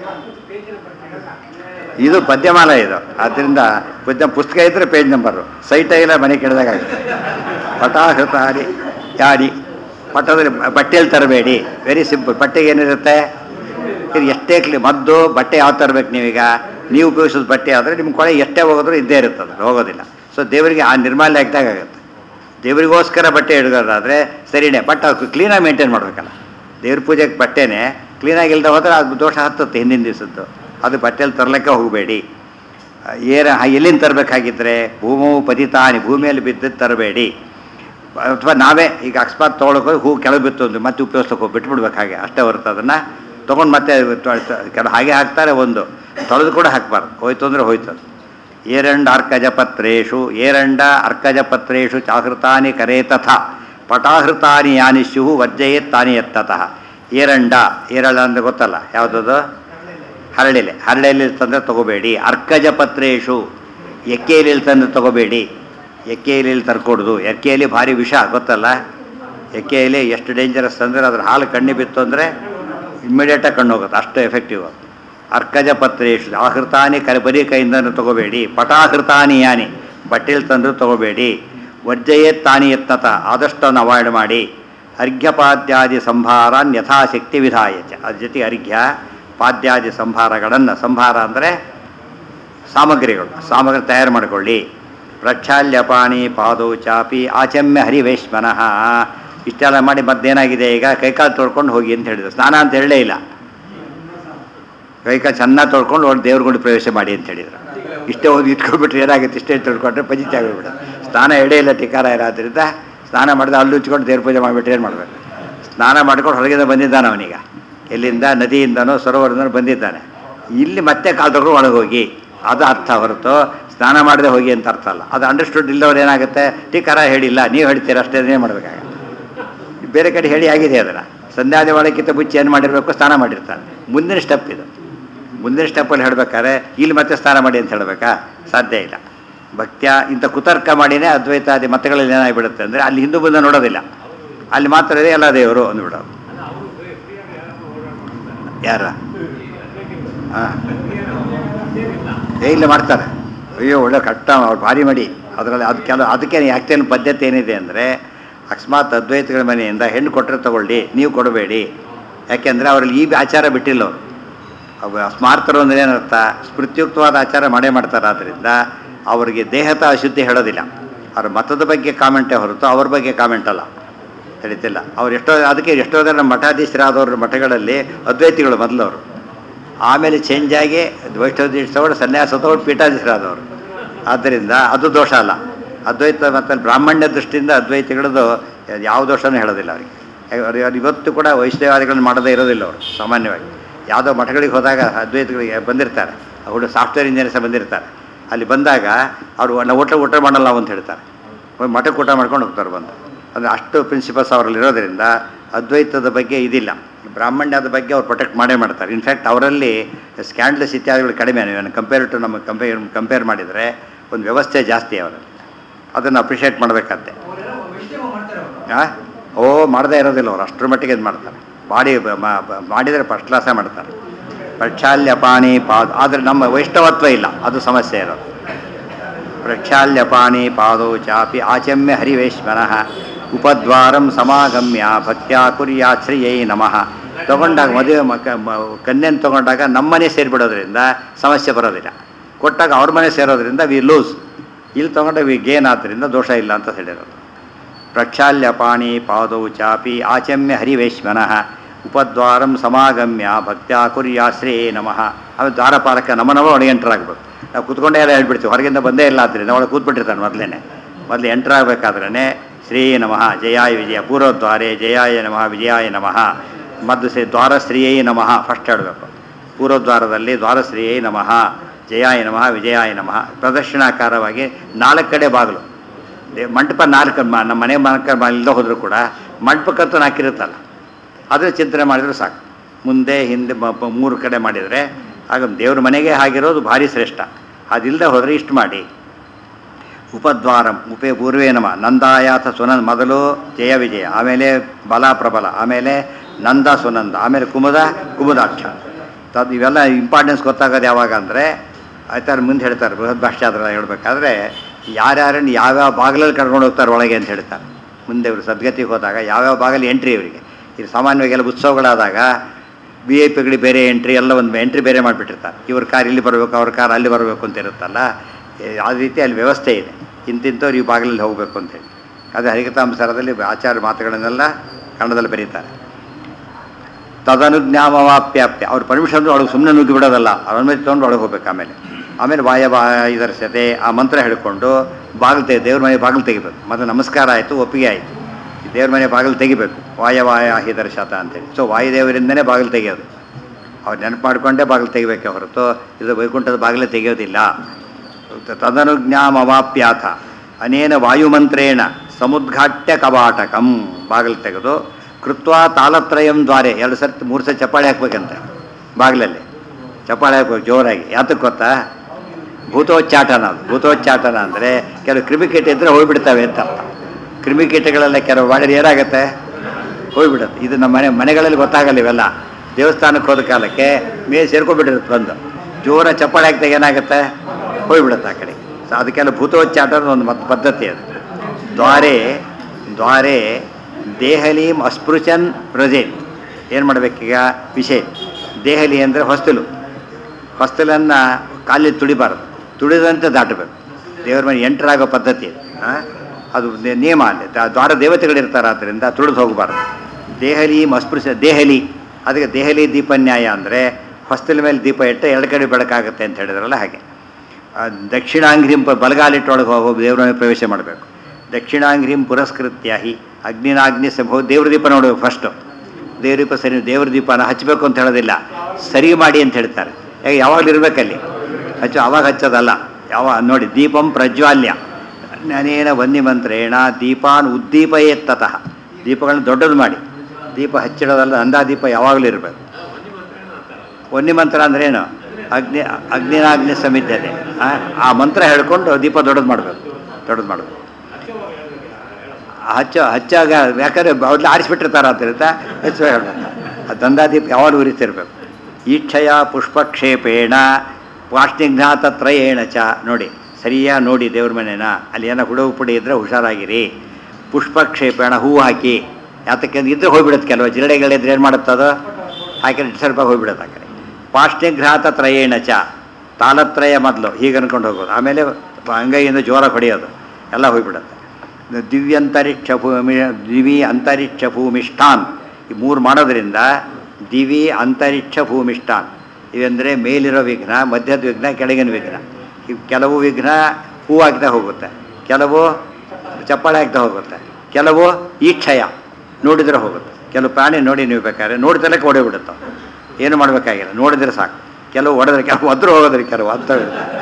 ಇದು ಪದ್ಯಮಾಲ ಇದು, ಆದ್ದರಿಂದ ಪುಸ್ತಕ ಇದ್ದರೆ ಪೇಜ್ ನಂಬರು, ಸೈಟ ಇಲ್ಲ ಮನೆ ಕೆಳದಾಗುತ್ತೆ. ಪಟಾಹೃತಾನಿ ಯಾರಿ, ಪಟದಲ್ಲಿ ಬಟ್ಟೆಯಲ್ಲಿ ತರಬೇಡಿ. Very simple. ಬಟ್ಟೆಗೆ ಏನಿರುತ್ತೆ, ಇದು ಎಷ್ಟೇ ಮದ್ದು ಬಟ್ಟೆ ಯಾವ ತರಬೇಕು ನೀವೀಗ, ನೀವು ಉಪಯೋಗಿಸೋದು ಬಟ್ಟೆ ಆದರೆ ನಿಮ್ಮ ಕೊಳೆ ಎಷ್ಟೇ ಹೋಗೋದ್ರೂ ಇದ್ದೇ ಇರುತ್ತದೆ, ಹೋಗೋದಿಲ್ಲ. ಸೊ ದೇವರಿಗೆ ಆ ನಿರ್ಮಾಲ್ಯ ಆಗ್ದಾಗುತ್ತೆ. ದೇವರಿಗೋಸ್ಕರ ಬಟ್ಟೆ ಹಿಡ್ಗೋದಾದರೆ ಸರಿನೇ, ಬಟ್ ಅದು ಕ್ಲೀನಾಗಿ ಮೇಂಟೈನ್ ಮಾಡಬೇಕಲ್ಲ. ದೇವ್ರ ಪೂಜೆಗೆ ಬಟ್ಟೆನೇ ಕ್ಲೀನಾಗಿ ಇಲ್ಲದೆ ಹೋದರೆ ಅದು ದೋಷ ಹತ್ತುತ್ತೆ ಹಿಂದಿನ ದಿವಸದ್ದು. ಅದು ಬಟ್ಟೆಯಲ್ಲಿ ತರಲಿಕ್ಕೆ ಹೋಗಬೇಡಿ. ಎಲ್ಲಿಂದ ತರಬೇಕಾಗಿದ್ದರೆ ಭೂಮೌ ಪತಿತಾನಿ, ಭೂಮಿಯಲ್ಲಿ ಬಿದ್ದದ್ದು ತರಬೇಡಿ. ಅಥವಾ ನಾವೇ ಈಗ ಅಕಸ್ಮಾತ್ ತೊಗೊಳಕ್ಕೆ ಹೂ ಕೆಳಗೆ ಬಿತ್ತು ಅಂದ್ರೆ ಮತ್ತೆ ಉಪಯೋಗಿಸೋಕೆ ಹೋಗಿ ಬಿಟ್ಬಿಡ್ಬೇಕು, ಹಾಗೆ ಅಷ್ಟೇ ಹೊರತು ಅದನ್ನು ತೊಗೊಂಡು ಮತ್ತೆ ಕೆಲ ಹಾಗೆ ಹಾಕ್ತಾರೆ. ಒಂದು ತೊಳೆದು ಕೂಡ ಹಾಕಬಾರ್ದು, ಹೋಯ್ತು ಅಂದರೆ ಹೋಯ್ತು. ಏರಂಡ ಅರ್ಕಜಪತ್ರೇಶು, ಏರಂಡ ಅರ್ಕಜಪತ್ರೇಶು ಚಾಹೃತಾನಿ ಕರೇ ತಥಾ ಪಟಾಹೃತಾನಿ ಯಾನಿ ಸ್ಯುಹು ವರ್ಜಯೇತ್ ತಾನಿ ಎತ್ತತಃ. ಏರಂಡ, ಏರಳ ಅಂದರೆ ಗೊತ್ತಲ್ಲ ಯಾವುದದು, ಹರಳೆಲೆ, ಹರಳೆಲೆ ತಂದರೆ ತೊಗೋಬೇಡಿ. ಅರ್ಕಜಪತ್ರೇಶು, ಎಕ್ಕೆಯಲ್ಲಿ ತಂದು ತೊಗೋಬೇಡಿ. ಎಕ್ಕೆಯಲ್ಲಿ ತರ್ಕೊಡ್ದು, ಎಕ್ಕೆಯಲ್ಲಿ ಭಾರಿ ವಿಷ ಗೊತ್ತಲ್ಲ. ಎಕ್ಕೆಯಲ್ಲಿ ಎಷ್ಟು ಡೇಂಜರಸ್ ಅಂದರೆ ಅದ್ರ ಹಾಲು ಕಣ್ಣಿ ಬಿತ್ತು ಅಂದರೆ ಇಮ್ಮಿಡಿಯೇಟಾಗಿ ಕಣ್ಣು ಹೋಗುತ್ತೆ, ಅಷ್ಟು ಎಫೆಕ್ಟಿವ್. ಅರ್ಕಜಪತ್ರೇಶು ಆಹೃತಾನಿ ಬರೀ ಕೈಯಿಂದ ತೊಗೋಬೇಡಿ. ಪಟಾಹೃತಾನಿ ಯಾನಿ, ಬಟ್ಟೆಯಲ್ಲಿ ತಂದರೂ ತೊಗೋಬೇಡಿ. ವರ್ಜಯೇ ತಾನಿ ಯತ್ನತ, ಆದಷ್ಟನ್ನು ಅವಾಯ್ಡ್ ಮಾಡಿ. ಅರ್ಘ್ಯಪಾದ್ಯಾದಿ ಸಂಭಾರಾನ್ ಯಥಾಶಕ್ತಿ ವಿಧಾಯಚ, ಅದ್ರ ಜೊತೆಗೆ ಅರ್ಘ್ಯ ಪಾದ್ಯಾದಿ ಸಂಭಾರಗಳನ್ನು, ಸಂಭಾರ ಅಂದರೆ ಸಾಮಗ್ರಿ ತಯಾರು ಮಾಡಿಕೊಳ್ಳಿ. ಪ್ರಕ್ಷಾಲ್ಯಪಾಣಿ ಪಾದೌ ಚಾಪಿ ಆಚಮ್ಯ ಹರಿವೇಶ್ಮನಃ. ಇಷ್ಟೆಲ್ಲ ಮಾಡಿ ಮತ್ತೇನಾಗಿದೆ ಈಗ, ಕೈಕಾಲು ತೊಳ್ಕೊಂಡು ಹೋಗಿ ಅಂತ ಹೇಳಿದ್ರು. ಸ್ನಾನ ಅಂತ ಹೇಳಲೇ ಇಲ್ಲ, ಕೈಕಾಲು ಚೆನ್ನಾಗಿ ತೊಳ್ಕೊಂಡು ಒಂದು ದೇವ್ರಗೊಂಡು ಪ್ರವೇಶ ಮಾಡಿ ಅಂತ ಹೇಳಿದ್ರು. ಇಷ್ಟೇ ಹೋಗಿ ಇಟ್ಕೊಬಿಟ್ರೆ ಏನಾಗುತ್ತೆ, ಇಷ್ಟೇ ತೊಳ್ಕೊಂಡ್ರೆ ಪಂಜಿತ ಆಗಿಬಿಡ. ಸ್ನಾನ ಎಡೆ ಇಲ್ಲ ಟಿಕಾರ ಇರೋದ್ರಿಂದ ಸ್ನಾನ ಮಾಡಿದ ಅಲ್ಲಿ ಉಚ್ಕೊಂಡು ದೇವ್ರ ಪೂಜೆ ಮಾಡಿಬಿಟ್ರೆ ಏನು ಮಾಡಬೇಕು. ಸ್ನಾನ ಮಾಡ್ಕೊಂಡು ಹೊರಗಿಂದ ಬಂದಿದ್ದಾನೆ ಅವನೀಗ, ಎಲ್ಲಿಂದ ನದಿಯಿಂದನೋ ಸರೋವರದಿಂದನೋ ಬಂದಿದ್ದಾನೆ. ಇಲ್ಲಿ ಮತ್ತೆ ಕಾಲು ತೊಗೊಂಡು ಒಳಗೆ ಹೋಗಿ, ಅದು ಅರ್ಥ ಹೊರತು ಸ್ನಾನ ಮಾಡದೆ ಹೋಗಿ ಅಂತ ಅರ್ಥ ಅಲ್ಲ. ಅದು ಅಂಡರ್ಸ್ಟುಡ್ ಇಲ್ಲವ್ರು ಏನಾಗುತ್ತೆ, ಟೀಕಾರ ಹೇಳಿಲ್ಲ ನೀವು ಹೇಳ್ತೀರ ಅಷ್ಟೇ, ಏನೇ ಮಾಡಬೇಕಾಗ. ಬೇರೆ ಕಡೆ ಹೇಳಿ ಆಗಿದೆ ಅದನ್ನು. ಸಂಧ್ಯಾದಿ ಒಳಕ್ಕಿಂತ ಮುಂಚೆ ಏನು ಮಾಡಿರಬೇಕು, ಸ್ನಾನ ಮಾಡಿರ್ತಾನೆ. ಮುಂದಿನ ಸ್ಟೆಪ್ ಇದು. ಮುಂದಿನ ಸ್ಟೆಪ್ಪಲ್ಲಿ ಹೇಳಬೇಕಾದ್ರೆ ಇಲ್ಲಿ ಮತ್ತೆ ಸ್ನಾನ ಮಾಡಿ ಅಂತ ಹೇಳಬೇಕಾ, ಸಾಧ್ಯ ಇಲ್ಲ. ಭಕ್ತ್ಯ ಇಂಥ ಕುತರ್ಕ ಮಾಡಿನೇ ಅದ್ವೈತಾದಿ ಮತಗಳಲ್ಲಿ ಏನಾಗಿಬಿಡುತ್ತೆ ಅಂದರೆ ಅಲ್ಲಿ ಹಿಂದೂ ಮುಂದೆ ನೋಡೋದಿಲ್ಲ, ಅಲ್ಲಿ ಮಾತ್ರ ಇದೆ ಎಲ್ಲ ದೇವರು ಅಂದ್ಬಿಡೋದು. ಯಾರ ಹಾಂ ಇಲ್ಲ ಮಾಡ್ತಾರೆ, ಅಯ್ಯೋ ಒಳ್ಳೆ ಕಟ್ಟ ಅವ್ರು ಭಾರಿ ಮಾಡಿ. ಅದರಲ್ಲಿ ಅದಕ್ಕೆ ಯಾಕ್ತೇನು ಪದ್ಧತಿ ಏನಿದೆ ಅಂದರೆ, ಅಕಸ್ಮಾತ್ ಅದ್ವೈತಗಳ ಮನೆಯಿಂದ ಹೆಣ್ಣು ಕೊಟ್ಟರೆ ತಗೊಳ್ಳಿ, ನೀವು ಕೊಡಬೇಡಿ. ಯಾಕೆಂದರೆ ಅವರಲ್ಲಿ ಈ ಆಚಾರ ಬಿಟ್ಟಿಲ್ಲ ಅವರು. ಸ್ಮಾರ್ತರು ಅಂದರೆ ಏನರ್ಥ, ಸ್ಮೃತ್ಯುಕ್ತವಾದ ಆಚಾರ ಮಾಡೇ ಮಾಡ್ತಾರೆ. ಆದ್ದರಿಂದ ಅವರಿಗೆ ದೇಹದ ಅಶುದ್ಧಿ ಹೇಳೋದಿಲ್ಲ. ಅವ್ರ ಮತದ ಬಗ್ಗೆ ಕಾಮೆಂಟೇ ಹೊರತು ಅವ್ರ ಬಗ್ಗೆ ಕಾಮೆಂಟ್ ಅಲ್ಲ, ತಿಳಿತಿಲ್ಲ. ಅವ್ರು ಅದಕ್ಕೆ ಎಷ್ಟೋ ಜನ ಮಠಾಧೀಶರಾದವ್ರ ಮಠಗಳಲ್ಲಿ ಅದ್ವೈತಿಗಳು ಮೊದಲವರು, ಆಮೇಲೆ ಚೇಂಜ್ ಆಗಿ ವೈಷ್ಣವದೀಶ ತಗೊಂಡು ಸನ್ಯಾಸ ತಗೊಂಡು ಪೀಠಾಧೀಶರಾದವರು. ಆದ್ದರಿಂದ ಅದು ದೋಷ ಅಲ್ಲ. ಅದ್ವೈತ ಮತ್ತು ಬ್ರಾಹ್ಮಣ್ಯ ದೃಷ್ಟಿಯಿಂದ ಅದ್ವೈತಿಗಳದ್ದು ಯಾವ ದೋಷನೂ ಹೇಳೋದಿಲ್ಲ ಅವರಿಗೆ. ಅವ್ರು ಇವತ್ತು ಕೂಡ ವೈಷ್ಣವಾದಿಗಳನ್ನು ಮಾಡೋದೇ ಇರೋದಿಲ್ಲ ಅವರು. ಸಾಮಾನ್ಯವಾಗಿ ಯಾವುದೋ ಮಠಗಳಿಗೆ ಹೋದಾಗ ಅದ್ವೈತಗಳಿಗೆ ಬಂದಿರ್ತಾರೆ, ಅವರು ಸಾಫ್ಟ್ವೇರ್ ಇಂಜಿನಿಯರ್ಸ್ ಬಂದಿರ್ತಾರೆ. ಅಲ್ಲಿ ಬಂದಾಗ ಅವರು ನಾವು ಊಟ ಮಾಡಲ್ಲ ಅಂತ ಹೇಳ್ತಾರೆ, ಮಠಕ್ಕೆ ಊಟ ಮಾಡ್ಕೊಂಡು ಹೋಗ್ತಾರೆ ಬಂದು. ಅಂದರೆ ಅಷ್ಟು ಪ್ರಿನ್ಸಿಪಲ್ಸ್ ಅವರಲ್ಲಿ ಇರೋದರಿಂದ ಅದ್ವೈತದ ಬಗ್ಗೆ ಇದಿಲ್ಲ. ಬ್ರಾಹ್ಮಣ್ಯದ ಬಗ್ಗೆ ಅವ್ರು ಪ್ರೊಟೆಕ್ಟ್ ಮಾಡೇ ಮಾಡ್ತಾರೆ. ಇನ್ಫ್ಯಾಕ್ಟ್ ಅವರಲ್ಲಿ ಸ್ಕ್ಯಾಂಡ್ಲೆಸ್ ಇತ್ಯಾದಿಗಳು ಕಡಿಮೆ. ನೀವು ಕಂಪೇರ್ ಟು ನಮ್ಮ ಕಂಪೇರ್ ಮಾಡಿದರೆ ಒಂದು ವ್ಯವಸ್ಥೆ ಜಾಸ್ತಿ ಅವರಲ್ಲಿ. ಅದನ್ನು ಅಪ್ರಿಷಿಯೇಟ್ ಮಾಡಬೇಕಂತೆ. ಮಾಡದೇ ಇರೋದಿಲ್ಲ ಅವರು, ಅಷ್ಟರ ಮಟ್ಟಿಗೆ ಇದು ಮಾಡ್ತಾರೆ. ಮಾಡಿದರೆ ಫಸ್ಟ್ ಕ್ಲಾಸೇ ಮಾಡ್ತಾರೆ. ಪ್ರಕ್ಷಾಲ್ಯಪಾಣಿ ಪಾದ, ಆದರೆ ನಮ್ಮ ವೈಷ್ಣವತ್ವ ಇಲ್ಲ, ಅದು ಸಮಸ್ಯೆ ಇರೋದು. ಪ್ರಕ್ಷಾಲ್ಯಪಾಣಿ ಪಾದೋ ಚಾಪಿ ಆಚಮ್ಯ ಹರಿವೇಶ್ವರಃ ಉಪದ್ವಾರಂ ಸಮಾಗಮ್ಯ ಭಕ್ತ್ಯಾ ಕುರ್ಯಾಶ್ರಿಯೈ ನಮಃ. ತೊಗೊಂಡಾಗ ಮದುವೆ ಕನ್ಯೆನ ತೊಗೊಂಡಾಗ ನಮ್ಮನೆ ಸೇರಿಬಿಡೋದ್ರಿಂದ ಸಮಸ್ಯೆ ಬರೋದಿಲ್ಲ. ಕೊಟ್ಟಾಗ ಅವ್ರ ಮನೆ ಸೇರೋದ್ರಿಂದ ವಿ ಲೂಸ್. ಇಲ್ಲಿ ತೊಗೊಂಡಾಗ ವಿ ಗೇನ್, ಆದ್ದರಿಂದ ದೋಷ ಇಲ್ಲ ಅಂತ ಹೇಳಿರೋದು. ಪ್ರಕ್ಷಾಲ್ಯಪಾಣಿ ಪಾದೌ ಚಾಪಿ ಆಚಮ್ಯ ಹರಿವೇಶ್ವನಃ ಉಪದ್ವಾರಂ ಸಮಾಗಮ್ಯ ಭಕ್ತ್ಯಾ ಕುರ್ಯಾಶ್ರೇ ನಮಃ. ಆಮೇಲೆ ದ್ವಾರಪಾಲಕ ನಮನವ ಒಳಗೆ ಎಂಟ್ರಾಗಬೇಕು. ನಾವು ಕೂತ್ಕೊಂಡೇ ಎಲ್ಲ ಹೇಳ್ಬಿಡ್ತೀವಿ, ಹೊರಗಿಂದ ಬಂದೇ ಇಲ್ಲ ಆದ್ದರಿಂದ ಒಳಗೆ ಕೂತ್ಬಿಟ್ಟಿರ್ತಾನೆ ಮೊದಲು ಎಂಟ್ರಾಗಬೇಕಾದ್ರೆ ಶ್ರೀ ನಮಃ ಜಯಾಯ ವಿಜಯ, ಪೂರ್ವದ್ವಾರೇ ಜಯಾಯ ನಮಃ ವಿಜಯಾಯ ನಮಃ. ಮದ್ದು ದ್ವಾರಶ್ರೀಯೈ ನಮಃ ಫಸ್ಟ್ ಹೇಳಬೇಕು. ಪೂರ್ವದ್ವಾರದಲ್ಲಿ ದ್ವಾರಶ್ರೀಯೈ ನಮಃ ಜಯಾಯ ನಮಃ ವಿಜಯಾಯ ನಮಃ. ಪ್ರದಕ್ಷಿಣಾಕಾರವಾಗಿ 4 ಕಡೆ ಬಾಗಿಲು. ಮಂಟಪ 4 ನಮ್ಮ ಮನೆ ಮನಕ ಇಲ್ಲದೆ ಹೋದರೂ ಕೂಡ ಮಂಟಪಕ್ಕಂತೂ ಹಾಕಿರುತ್ತಲ್ಲ, ಅದನ್ನು ಚಿಂತನೆ ಮಾಡಿದರೂ ಸಾಕು. ಮುಂದೆ ಹಿಂದೆ 3 ಕಡೆ ಮಾಡಿದರೆ ಆಗ ದೇವ್ರ ಮನೆಗೆ ಆಗಿರೋದು ಭಾರಿ ಶ್ರೇಷ್ಠ. ಅದಿಲ್ಲದೆ ಹೋದರೆ ಇಷ್ಟು ಮಾಡಿ. ಉಪದ್ವಾರಂ ಪೂರ್ವೇ ನಮ ನಂದಾಯಾಥ ಸುನಂದ, ಮೊದಲು ಜಯ ವಿಜಯ, ಆಮೇಲೆ ಬಲ ಪ್ರಬಲ, ಆಮೇಲೆ ನಂದ ಸುನಂದ, ಆಮೇಲೆ ಕುಮುದಾಕ್ಷ. ಇವೆಲ್ಲ ಇಂಪಾರ್ಟೆನ್ಸ್ ಗೊತ್ತಾಗೋದು ಯಾವಾಗ ಅಂದರೆ ಆಯ್ತಾರೆ ಮುಂದೆ ಹೇಳ್ತಾರೆ. ಬೃಹತ್ ಭಾಷ್ಯಾದ್ರ ಹೇಳ್ಬೇಕಾದ್ರೆ ಯಾರ್ಯಾರನ್ನು ಯಾವ್ಯಾವ ಬಾಗಿಲಲ್ಲಿ ಕರ್ಕೊಂಡು ಹೋಗ್ತಾರೆ ಒಳಗೆ ಅಂತ ಹೇಳ್ತಾರೆ. ಮುಂದೆ ಇವರು ಸದ್ಗತಿಗೆ ಹೋದಾಗ ಯಾವ್ಯಾವ ಬಾಗಿಲು ಎಂಟ್ರಿ ಇವರಿಗೆ. ಇದು ಸಾಮಾನ್ಯವಾಗಿ ಎಲ್ಲ ಉತ್ಸವಗಳಾದಾಗ VIP ಬೇರೆ ಎಂಟ್ರಿ, ಎಲ್ಲ ಒಂದು ಎಂಟ್ರಿ ಬೇರೆ ಮಾಡಿಬಿಟ್ಟಿರ್ತಾರೆ. ಇವ್ರ ಕಾರ್ ಇಲ್ಲಿ ಬರಬೇಕು, ಅವ್ರ ಕಾರ್ ಅಲ್ಲಿ ಬರಬೇಕು ಅಂತ ಇರುತ್ತಲ್ಲ. ಆ ರೀತಿ ಅಲ್ಲಿ ವ್ಯವಸ್ಥೆ ಇದೆ. ಇಂತಿಂಥವ್ರು ಈ ಬಾಗಿಲಲ್ಲಿ ಹೋಗಬೇಕು ಅಂತೇಳಿ. ಅದೇ ಹರಿಕಥಾಂಸಾರದಲ್ಲಿ ಆಚಾರ್ಯ ಮಾತುಗಳನ್ನೆಲ್ಲ ಕನ್ನಡದಲ್ಲಿ ಬರೀತಾರೆ. ತದನುಜ್ಞಾಮವಾಪ್ಯಾಪ್ಯ, ಅವ್ರ ಪರ್ಮಿಷನ್ ಒಳಗೆ ಸುಮ್ಮನೆ ನುಗ್ಗಿ ಬಿಡೋದಲ್ಲ, ಅನುಮತಿ ತೊಗೊಂಡು ಒಳಗೆ ಹೋಗ್ಬೇಕು. ಆಮೇಲೆ ವಾಯವಾಯುದರ್ಶತೆ ಆ ಮಂತ್ರ ಹೇಳಿಕೊಂಡು ಬಾಗಿಲು ದೇವ್ರ ಮನೆ ಬಾಗಿಲು ತೆಗಿಬೇಕು. ಮತ್ತು ನಮಸ್ಕಾರ ಆಯಿತು, ಒಪ್ಪಿಗೆ ಆಯಿತು, ದೇವ್ರ ಮನೆ ಬಾಗಿಲು ತೆಗಿಬೇಕು. ವಾಯವಾಹಿದರ್ಶತ ಅಂತೇಳಿ. ಸೊ ವಾಯುದೇವರಿಂದನೇ ಬಾಗಿಲು ತೆಗೆಯೋದು. ಅವ್ರು ನೆನಪು ಮಾಡಿಕೊಂಡೇ ಬಾಗಿಲು ತೆಗಿಬೇಕೆ ಹೊರತು ಇದು ವೈಕುಂಠದ ಬಾಗಿಲು ತೆಗೆಯೋದಿಲ್ಲ. ತದನುಜ್ಞಾಮವಾಪ್ಯಾಥ ಅನೇನ ವಾಯುಮಂತ್ರೇಣ ಸಮುದ್ಘಾಟ್ಯ ಕವಾಟಕಂ, ಬಾಗಿಲು ತೆಗೆದು ಕೃತ್ವಾ ತಾಲತ್ರಯಂ ದ್ವಾರೆ 2 ಸರ್ತಿ 3 ಸರ್ತಿ ಚಪ್ಪಾಳೆ ಹಾಕ್ಬೇಕಂತೆ ಬಾಗಿಲಲ್ಲಿ. ಚಪ್ಪಾಳೆ ಹಾಕ್ಬೇಕು ಜೋರಾಗಿ. ಯಾತಕ್ಕೆ ಗೊತ್ತಾ? ಭೂತೋಚ್ಚಾಟನ. ಅದು ಭೂತೋಚ್ಚಾಟನ ಅಂದರೆ ಕೆಲವು ಕ್ರಿಮಿಕೀಟ ಇದ್ದರೆ ಹೋಗ್ಬಿಡ್ತವೆ ಅಂತ ಅರ್ಥ. ಕ್ರಿಮಿಕೀಟಗಳೆಲ್ಲ ಕೆಲವು ಮಾಡಿದ್ರೆ ಏನಾಗುತ್ತೆ, ಹೋಗ್ಬಿಡುತ್ತೆ. ಇದು ನಮ್ಮ ಮನೆಗಳಲ್ಲಿ ಗೊತ್ತಾಗಲ್ಲ ಇವೆಲ್ಲ. ದೇವಸ್ಥಾನಕ್ಕೆ ಹೋದ ಕಾಲಕ್ಕೆ ಮೇಲೆ ಸೇರ್ಕೊಂಡ್ಬಿಟ್ಟಿರುತ್ತೆ ಬಂದು, ಜೋರ ಚಪ್ಪಾಳೆ ಹಾಕ್ದಾಗ ಏನಾಗುತ್ತೆ, ಹೋಗ್ಬಿಡುತ್ತೆ ಆ ಕಡೆ. ಸೊ ಅದಕ್ಕೆಲ್ಲ ಭೂತೋಚ್ಚಾಟದ ಒಂದು ಪದ್ಧತಿ ಅದು. ದ್ವಾರೆ ದೇಹಲೀಂ ಅಸ್ಪೃಶನ್ ಪ್ರಜೇತ್. ಏನು ಮಾಡಬೇಕೀಗ ವಿಷಯ? ದೇಹಲಿ ಅಂದರೆ ಹೊಸ್ತಲನ್ನು ಕಾಲಿಗೆ ತುಳಿಬಾರದು, ತುಳಿದಂತೆ ದಾಟಬೇಕು. ದೇವರ ಮನೆ ಎಂಟರಾಗೋ ಪದ್ಧತಿ ಅದು ನಿಯಮ. ಅಲ್ಲಿ ದ್ವಾರ ದೇವತೆಗಳಿರ್ತಾರೆ, ಆದ್ದರಿಂದ ತುಳಿದು ಹೋಗಬಾರ್ದು. ದೇಹಲೀಂ ಅಸ್ಪೃಶ, ದೇಹಲಿ, ಅದಕ್ಕೆ ದೇಹಲಿ ದೀಪನ್ಯಾಯ ಅಂದರೆ ಹೊಸ್ತಲ ಮೇಲೆ ದೀಪ ಇಟ್ಟರೆ 2 ಕಡೆ ಬೆಳಕಾಗುತ್ತೆ ಅಂತ ಹೇಳಿದ್ರಲ್ಲ ಹಾಗೆ. ದಕ್ಷಿಣಾಂಗ್ರಿಂ ಬಲಗಾಲಿಟ್ಟೊಳಗೆ ಹೋಗಿ ದೇವರ ಮನೆ ಪ್ರವೇಶ ಮಾಡಬೇಕು. ದಕ್ಷಿಣಾಂಗ್ರಿಂ ಪುರಸ್ಕೃತ್ಯ ಹಿ ಅಗ್ನಿನಾಗ್ನಿ ಸಂಭವ. ದೇವ್ರ ದೀಪ ನೋಡಬೇಕು ಫಸ್ಟು. ದೇವ್ರ ದೀಪ ಸರಿ, ದೇವ್ರ ದೀಪನ ಹಚ್ಚಬೇಕು ಅಂತ ಹೇಳೋದಿಲ್ಲ, ಸರಿ ಮಾಡಿ ಅಂತ ಹೇಳ್ತಾರೆ. ಯಾವಾಗಲೂ ಇರಬೇಕಲ್ಲಿ ಅವಾಗ ಹಚ್ಚೋದಲ್ಲ. ನೋಡಿ, ದೀಪಂ ಪ್ರಜ್ವಾಲ್ಯ ಅನೇನ ವನ್ಯಮಂತ್ರೇಣ ದೀಪಾನ್ ಉದ್ದೀಪಯೇತ್ತತಃ. ದೀಪಗಳನ್ನ ದೊಡ್ಡದು ಮಾಡಿ ದೀಪ ಹಚ್ಚಿಡೋದಲ್ಲ, ನಂದಾದೀಪ ಯಾವಾಗಲೂ ಇರಬೇಕು. ವನ್ಯಮಂತ್ರ ಅಂದ್ರೇನು? ಅಗ್ನಿನಾಗ್ನಿ ಸಮಿಧ್ಯತೆ. ಆ ಮಂತ್ರ ಹೇಳ್ಕೊಂಡು ದೀಪ ದೊಡ್ಡದು ಮಾಡಬೇಕು. ಹಚ್ಚಾಗ ಯಾಕಂದರೆ ಅವ್ರಲ್ಲಿ ಆರಿಸ್ಬಿಟ್ಟಿರ್ತಾರೆ ಅಂತ ಹೆಚ್ಚು ಹೇಳಬೇಕು. ಆ ದಂದಾದೀಪ ಯಾವಾಗಲೂ ಉರಿತಿರ್ಬೇಕು. ಈಕ್ಷಯ ಪುಷ್ಪಕ್ಷೇಪೇಣ ವಾಷ್ಣಿಘ್ನಾತತ್ರಯೇಣ ಚ. ನೋಡಿ, ಸರಿಯಾಗಿ ನೋಡಿ ದೇವ್ರ ಮನೇನ, ಅಲ್ಲಿ ಏನೋ ಹುಡುಗು ಪುಡಿ ಇದ್ದರೆ ಹುಷಾರಾಗಿರಿ. ಪುಷ್ಪಕ್ಷೇಪೇಣ, ಹೂವು ಹಾಕಿ. ಯಾತಕ್ಕೆ ಇದ್ರೆ ಹೋಗ್ಬಿಡುತ್ತೆ. ಕೆಲವು ಜಿರಳೆಗಳಿದ್ರೆ ಏನು ಮಾಡುತ್ತದು, ಹಾಕಿದ್ರೆ ಸ್ವಲ್ಪ ಹೋಗ್ಬಿಡುತ್ತೆ ಆ ಕಡೆ. ವಾಷ್ಣಿಘ್ನಾತತ್ರಯೇಣ ಚ, ತಾಲತ್ರಯ ಮೊದಲು ಹೀಗೆ ಅನ್ಕೊಂಡು ಹೋಗೋದು, ಆಮೇಲೆ ಅಂಗೈಯಿಂದ ಜೋರಾಗಿ ಹೊಡೆಯೋದು, ಎಲ್ಲ ಹೋಗ್ಬಿಡುತ್ತೆ. ದಿವಿ ಅಂತರಿಕ್ಷ ಭೂಮಿಷ್ಠಾನ್, ಈ 3 ಮಾಡೋದ್ರಿಂದ ದಿವಿ ಅಂತರಿಕ್ಷ ಭೂಮಿಷ್ಠಾನ್. ಇವೆಂದರೆ ಮೇಲಿರೋ ವಿಘ್ನ, ಮಧ್ಯದ ವಿಘ್ನ, ಕೆಳಗಿನ ವಿಘ್ನ. ಕೆಲವು ವಿಘ್ನ ಹೂ ಹಾಕ್ತಾ ಹೋಗುತ್ತೆ, ಕೆಲವು ಚಪ್ಪಾಳೆ ಹಾಕ್ತಾ ಹೋಗುತ್ತೆ, ಕೆಲವು ಈಕ್ಷಯ ನೋಡಿದರೆ ಹೋಗುತ್ತೆ. ಕೆಲವು ಪ್ರಾಣಿ ನೋಡಿ ನೀವು ಬೇಕಾದ್ರೆ ನೋಡಿದಲ್ಲಕ್ಕೆ ಹೊಡೆಬಿಡುತ್ತೆ, ಏನು ಮಾಡಬೇಕಾಗಿಲ್ಲ, ನೋಡಿದರೆ ಸಾಕು. ಕೆಲವು ಹೊಡೆದ್ರೆ, ಕೆಲವು ಒದ್ರು ಹೋಗೋದ್ರಿ, ಕೆಲವು ಅಂತ